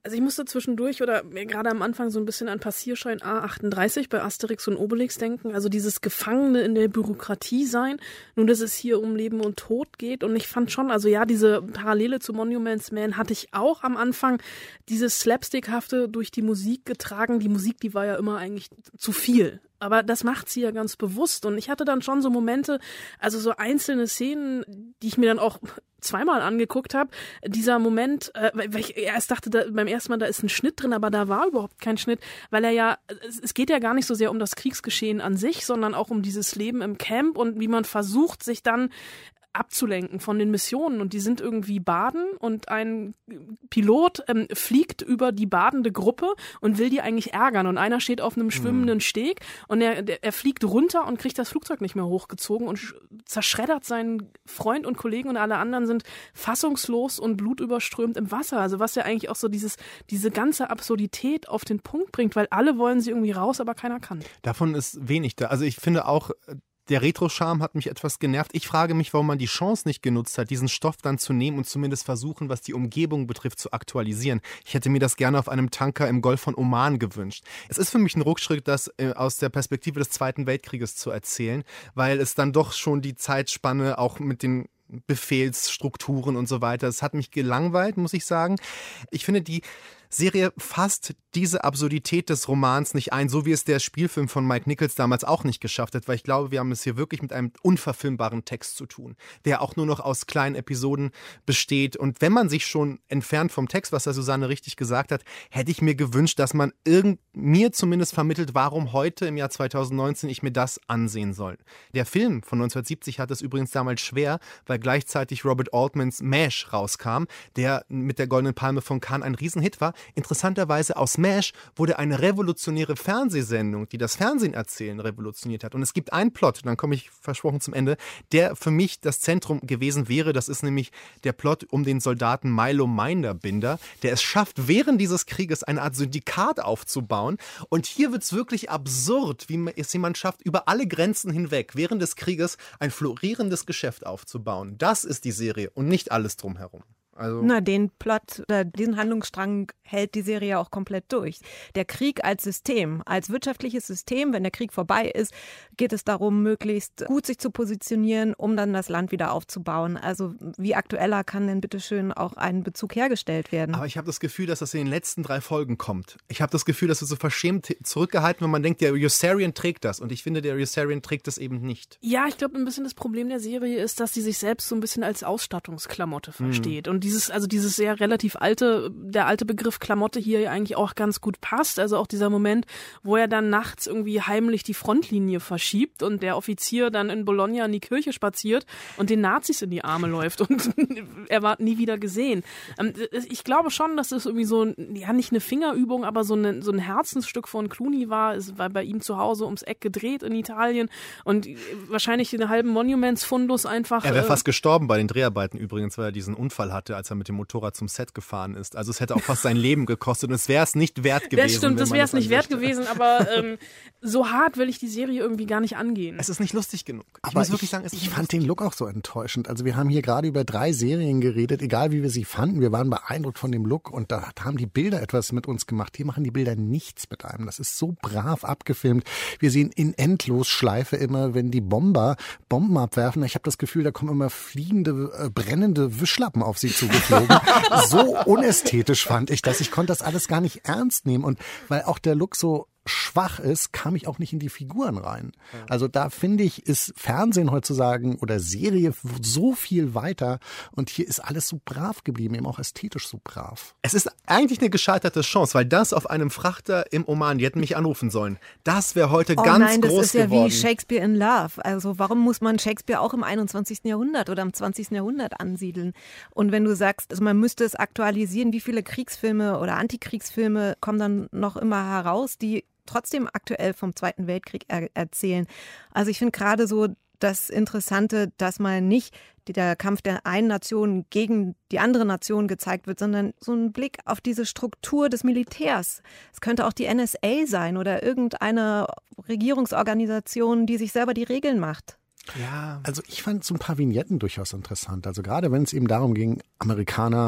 Also ich musste zwischendurch oder gerade am Anfang so ein bisschen an Passierschein A achtunddreißig bei Asterix und Obelix denken. Also dieses Gefangene in der Bürokratie sein. Nun, dass es hier um Leben und Tod geht. Und ich fand schon, also ja, diese Parallele zu Monuments Man hatte ich auch am Anfang. Dieses Slapstickhafte durch die Musik getragen. Die Musik, die war ja immer eigentlich zu viel. Aber das macht sie ja ganz bewusst. Und ich hatte dann schon so Momente, also so einzelne Szenen, die ich mir dann auch zweimal angeguckt habe. Dieser Moment, äh, weil ich erst dachte, da, beim ersten Mal, da ist ein Schnitt drin, aber da war überhaupt kein Schnitt, weil er ja, es, es geht ja gar nicht so sehr um das Kriegsgeschehen an sich, sondern auch um dieses Leben im Camp und wie man versucht, sich dann abzulenken von den Missionen. Und die sind irgendwie baden und ein Pilot ähm, fliegt über die badende Gruppe und will die eigentlich ärgern. Und einer steht auf einem schwimmenden Steg und er, der, er fliegt runter und kriegt das Flugzeug nicht mehr hochgezogen und sch- zerschreddert seinen Freund und Kollegen und alle anderen sind fassungslos und blutüberströmt im Wasser. Also was ja eigentlich auch so dieses, diese ganze Absurdität auf den Punkt bringt, weil alle wollen sie irgendwie raus, aber keiner kann. Davon ist wenig da. Also ich finde auch, der Retro-Charme hat mich etwas genervt. Ich frage mich, warum man die Chance nicht genutzt hat, diesen Stoff dann zu nehmen und zumindest versuchen, was die Umgebung betrifft, zu aktualisieren. Ich hätte mir das gerne auf einem Tanker im Golf von Oman gewünscht. Es ist für mich ein Rückschritt, das äh, aus der Perspektive des Zweiten Weltkrieges zu erzählen, weil es dann doch schon die Zeitspanne auch mit den Befehlsstrukturen und so weiter. Es hat mich gelangweilt, muss ich sagen. Ich finde, die Serie fasst diese Absurdität des Romans nicht ein, so wie es der Spielfilm von Mike Nichols damals auch nicht geschafft hat, weil ich glaube, wir haben es hier wirklich mit einem unverfilmbaren Text zu tun, der auch nur noch aus kleinen Episoden besteht. Und wenn man sich schon entfernt vom Text, was da Susanne richtig gesagt hat, hätte ich mir gewünscht, dass man irgend, mir zumindest vermittelt, warum heute im Jahr zweitausendneunzehn ich mir das ansehen soll. Der Film von neunzehnhundertsiebzig hat es übrigens damals schwer, weil gleichzeitig Robert Altmans MASH rauskam, der mit der Goldenen Palme von Cannes ein Riesenhit war. Interessanterweise aus MASH wurde eine revolutionäre Fernsehsendung, die das Fernsehen erzählen revolutioniert hat. Und es gibt einen Plot, dann komme ich versprochen zum Ende, der für mich das Zentrum gewesen wäre. Das ist nämlich der Plot um den Soldaten Milo Minderbinder, der es schafft, während dieses Krieges eine Art Syndikat aufzubauen. Und hier wird es wirklich absurd, wie es jemand schafft, über alle Grenzen hinweg während des Krieges ein florierendes Geschäft aufzubauen. Das ist die Serie und nicht alles drumherum. Also Na, den Plot, oder diesen Handlungsstrang hält die Serie auch komplett durch. Der Krieg als System, als wirtschaftliches System, wenn der Krieg vorbei ist, geht es darum, möglichst gut sich zu positionieren, um dann das Land wieder aufzubauen. Also wie aktueller kann denn bitteschön auch ein Bezug hergestellt werden? Aber ich habe das Gefühl, dass das in den letzten drei Folgen kommt. Ich habe das Gefühl, dass es so verschämt zurückgehalten, wenn man denkt, der Yossarian trägt das. Und ich finde, der Yossarian trägt das eben nicht. Ja, ich glaube, ein bisschen das Problem der Serie ist, dass sie sich selbst so ein bisschen als Ausstattungsklamotte versteht. Mhm. Und dieses, also dieses sehr relativ alte, der alte Begriff Klamotte hier ja eigentlich auch ganz gut passt. Also auch dieser Moment, wo er dann nachts irgendwie heimlich die Frontlinie verschiebt und der Offizier dann in Bologna in die Kirche spaziert und den Nazis in die Arme läuft und er war nie wieder gesehen. Ich glaube schon, dass es irgendwie so, ja nicht eine Fingerübung, aber so, eine, so ein Herzensstück von Clooney war. Es war bei ihm zu Hause ums Eck gedreht in Italien und wahrscheinlich den halben Monuments-Fundus einfach. Er wäre fast gestorben bei den Dreharbeiten übrigens, weil er diesen Unfall hatte, als er mit dem Motorrad zum Set gefahren ist. Also es hätte auch fast sein Leben gekostet und es wäre es nicht wert gewesen. Das stimmt, das wäre es nicht wert gewesen, aber ähm, so hart will ich die Serie irgendwie gar nicht angehen. Es ist nicht lustig genug. Ich aber muss wirklich ich, sagen, es ist ich fand den Look auch so enttäuschend. Also wir haben hier gerade über drei Serien geredet, egal wie wir sie fanden. Wir waren beeindruckt von dem Look und da haben die Bilder etwas mit uns gemacht. Hier machen die Bilder nichts mit einem. Das ist so brav abgefilmt. Wir sehen in Endlosschleife immer, wenn die Bomber Bomben abwerfen. Ich habe das Gefühl, da kommen immer fliegende, äh, brennende Wischlappen auf sie zugeflogen. So unästhetisch fand ich das. Ich konnte das alles gar nicht ernst nehmen. Und weil auch der Look so schwach ist, kam ich auch nicht in die Figuren rein. Also da finde ich, ist Fernsehen heutzutage oder Serie so viel weiter und hier ist alles so brav geblieben, eben auch ästhetisch so brav. Es ist eigentlich eine gescheiterte Chance, weil das auf einem Frachter im Oman, die hätten mich anrufen sollen, das wäre heute oh ganz nein, groß geworden. Das ist ja geworden. Wie Shakespeare in Love. Also warum muss man Shakespeare auch im einundzwanzigsten Jahrhundert oder im zwanzigsten Jahrhundert ansiedeln? Und wenn du sagst, also man müsste es aktualisieren, wie viele Kriegsfilme oder Antikriegsfilme kommen dann noch immer heraus, die trotzdem aktuell vom Zweiten Weltkrieg er- erzählen. Also ich finde gerade so das Interessante, dass mal nicht der Kampf der einen Nation gegen die andere Nation gezeigt wird, sondern so ein Blick auf diese Struktur des Militärs. Es könnte auch die N S A sein oder irgendeine Regierungsorganisation, die sich selber die Regeln macht. Ja. Also ich fand so ein paar Vignetten durchaus interessant. Also gerade wenn es eben darum ging, Amerikaner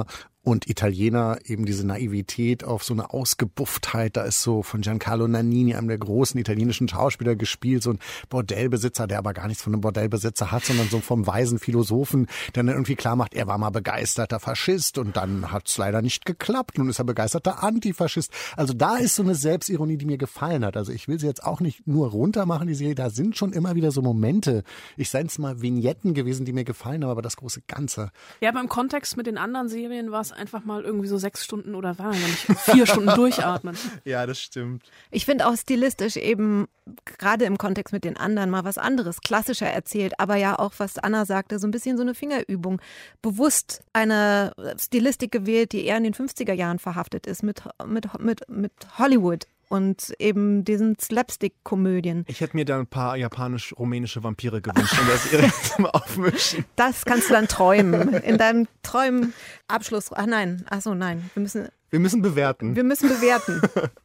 Und Italiener, eben diese Naivität auf so eine Ausgebufftheit, da ist so von Giancarlo Nannini, einem der großen italienischen Schauspieler, gespielt, so ein Bordellbesitzer, der aber gar nichts von einem Bordellbesitzer hat, sondern so vom weisen Philosophen, der dann irgendwie klar macht, er war mal begeisterter Faschist und dann hat es leider nicht geklappt, nun ist er begeisterter Antifaschist. Also da ist so eine Selbstironie, die mir gefallen hat. Also ich will sie jetzt auch nicht nur runter machen, die Serie, da sind schon immer wieder so Momente, ich seien es mal Vignetten gewesen, die mir gefallen haben, aber das große Ganze. Ja, aber im Kontext mit den anderen Serien war es einfach mal irgendwie so sechs Stunden oder war ja nicht vier Stunden durchatmen. Ja, das stimmt. Ich finde auch stilistisch eben gerade im Kontext mit den anderen mal was anderes, klassischer erzählt, aber ja auch, was Anna sagte, so ein bisschen so eine Fingerübung. Bewusst eine Stilistik gewählt, die eher in den fünfziger Jahren verhaftet ist, mit, mit, mit, mit Hollywood. Und eben diesen Slapstick-Komödien. Ich hätte mir da ein paar japanisch-rumänische Vampire gewünscht, um das ihre zum Aufmischen. Das kannst du dann träumen. In deinem Träumen Abschluss. Ach nein, ach so, nein. Wir müssen, wir müssen bewerten. Wir müssen bewerten.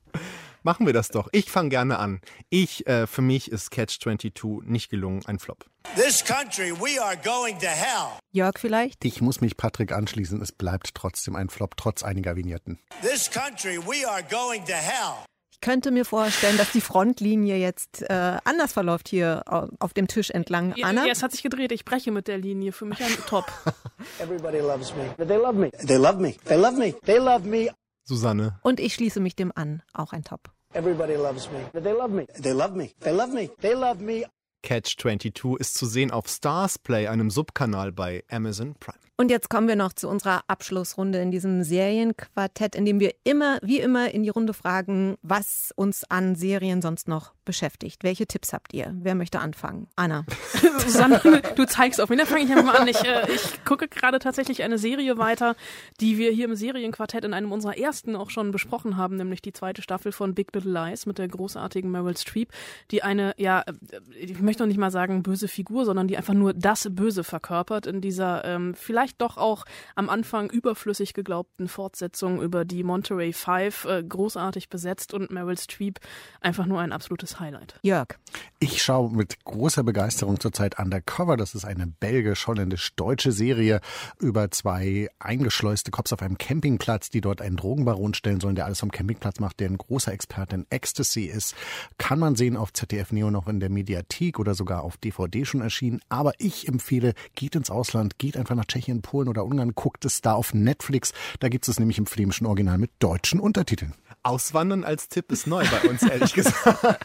Machen wir das doch. Ich fange gerne an. Ich, äh, für mich ist Catch zweiundzwanzig nicht gelungen, ein Flop. This country, we are going to hell. Jörg vielleicht? Ich muss mich Patrick anschließen. Es bleibt trotzdem ein Flop, trotz einiger Vignetten. This country, we are going to hell. Ich könnte mir vorstellen, dass die Frontlinie jetzt äh, anders verläuft hier auf dem Tisch entlang. Anna? Ja, es hat sich gedreht. Ich breche mit der Linie. Für mich ein Top. Everybody loves me. They love me. They love me. They love me. They love me. Susanne. Und ich schließe mich dem an. Auch ein Top. Everybody loves me. They love me. They love me. They love me. They love me. Catch zweiundzwanzig ist zu sehen auf Starzplay, einem Subkanal bei Amazon Prime. Und jetzt kommen wir noch zu unserer Abschlussrunde in diesem Serienquartett, in dem wir immer, wie immer, in die Runde fragen, was uns an Serien sonst noch beschäftigt. Welche Tipps habt ihr? Wer möchte anfangen? Anna. Susanne, du zeigst auf mich. Dann fange ich einfach mal an. Ich, äh, ich gucke gerade tatsächlich eine Serie weiter, die wir hier im Serienquartett in einem unserer ersten auch schon besprochen haben, nämlich die zweite Staffel von Big Little Lies mit der großartigen Meryl Streep, die eine, ja, ich möchte noch nicht mal sagen böse Figur, sondern die einfach nur das Böse verkörpert in dieser ähm, vielleicht doch auch am Anfang überflüssig geglaubten Fortsetzung über die Monterey Five, äh, großartig besetzt und Meryl Streep einfach nur ein absolutes Highlight. Jörg. Ich schaue mit großer Begeisterung zurzeit Undercover. Das ist eine belgisch-holländisch-deutsche Serie über zwei eingeschleuste Cops auf einem Campingplatz, die dort einen Drogenbaron stellen sollen, der alles vom Campingplatz macht, der ein großer Experte in Ecstasy ist. Kann man sehen auf Z D F Neo noch in der Mediathek oder sogar auf D V D schon erschienen. Aber ich empfehle, geht ins Ausland, geht einfach nach Tschechien, Polen oder Ungarn, guckt es da auf Netflix. Da gibt es nämlich im flämischen Original mit deutschen Untertiteln. Auswandern als Tipp ist neu bei uns, ehrlich gesagt.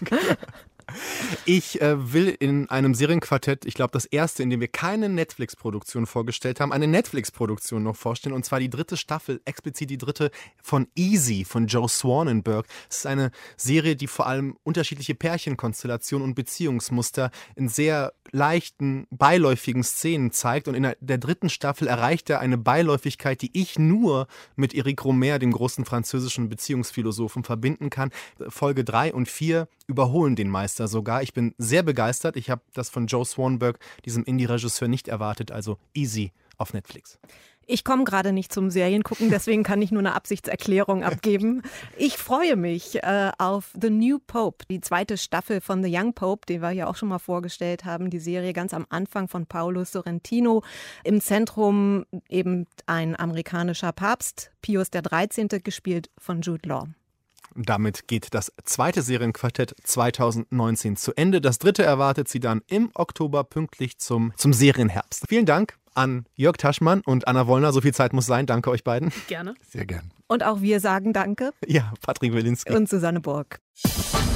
Ich äh, will in einem Serienquartett, ich glaube das erste, in dem wir keine Netflix-Produktion vorgestellt haben, eine Netflix-Produktion noch vorstellen, und zwar die dritte Staffel, explizit die dritte von Easy von Joe Swanenberg. Es ist eine Serie, die vor allem unterschiedliche Pärchenkonstellationen und Beziehungsmuster in sehr leichten, beiläufigen Szenen zeigt, und in der dritten Staffel erreicht er eine Beiläufigkeit, die ich nur mit Eric Romer, dem großen französischen Beziehungsphilosophen, verbinden kann. Folge drei und vier überholen den Meister sogar. Ich bin sehr begeistert. Ich habe das von Joe Swanberg, diesem Indie-Regisseur, nicht erwartet. Also Easy auf Netflix. Ich komme gerade nicht zum Seriengucken, deswegen kann ich nur eine Absichtserklärung abgeben. Ich freue mich äh, auf The New Pope, die zweite Staffel von The Young Pope, die wir ja auch schon mal vorgestellt haben. Die Serie ganz am Anfang von Paolo Sorrentino. Im Zentrum eben ein amerikanischer Papst, Pius der dreizehnte, gespielt von Jude Law. Damit geht das zweite Serienquartett zwanzig neunzehn zu Ende. Das dritte erwartet Sie dann im Oktober pünktlich zum, zum Serienherbst. Vielen Dank an Jörg Taschmann und Anna Wollner. So viel Zeit muss sein. Danke euch beiden. Gerne. Sehr gern. Und auch wir sagen Danke. Ja, Patrick Wilinski. Und Susanne Burg.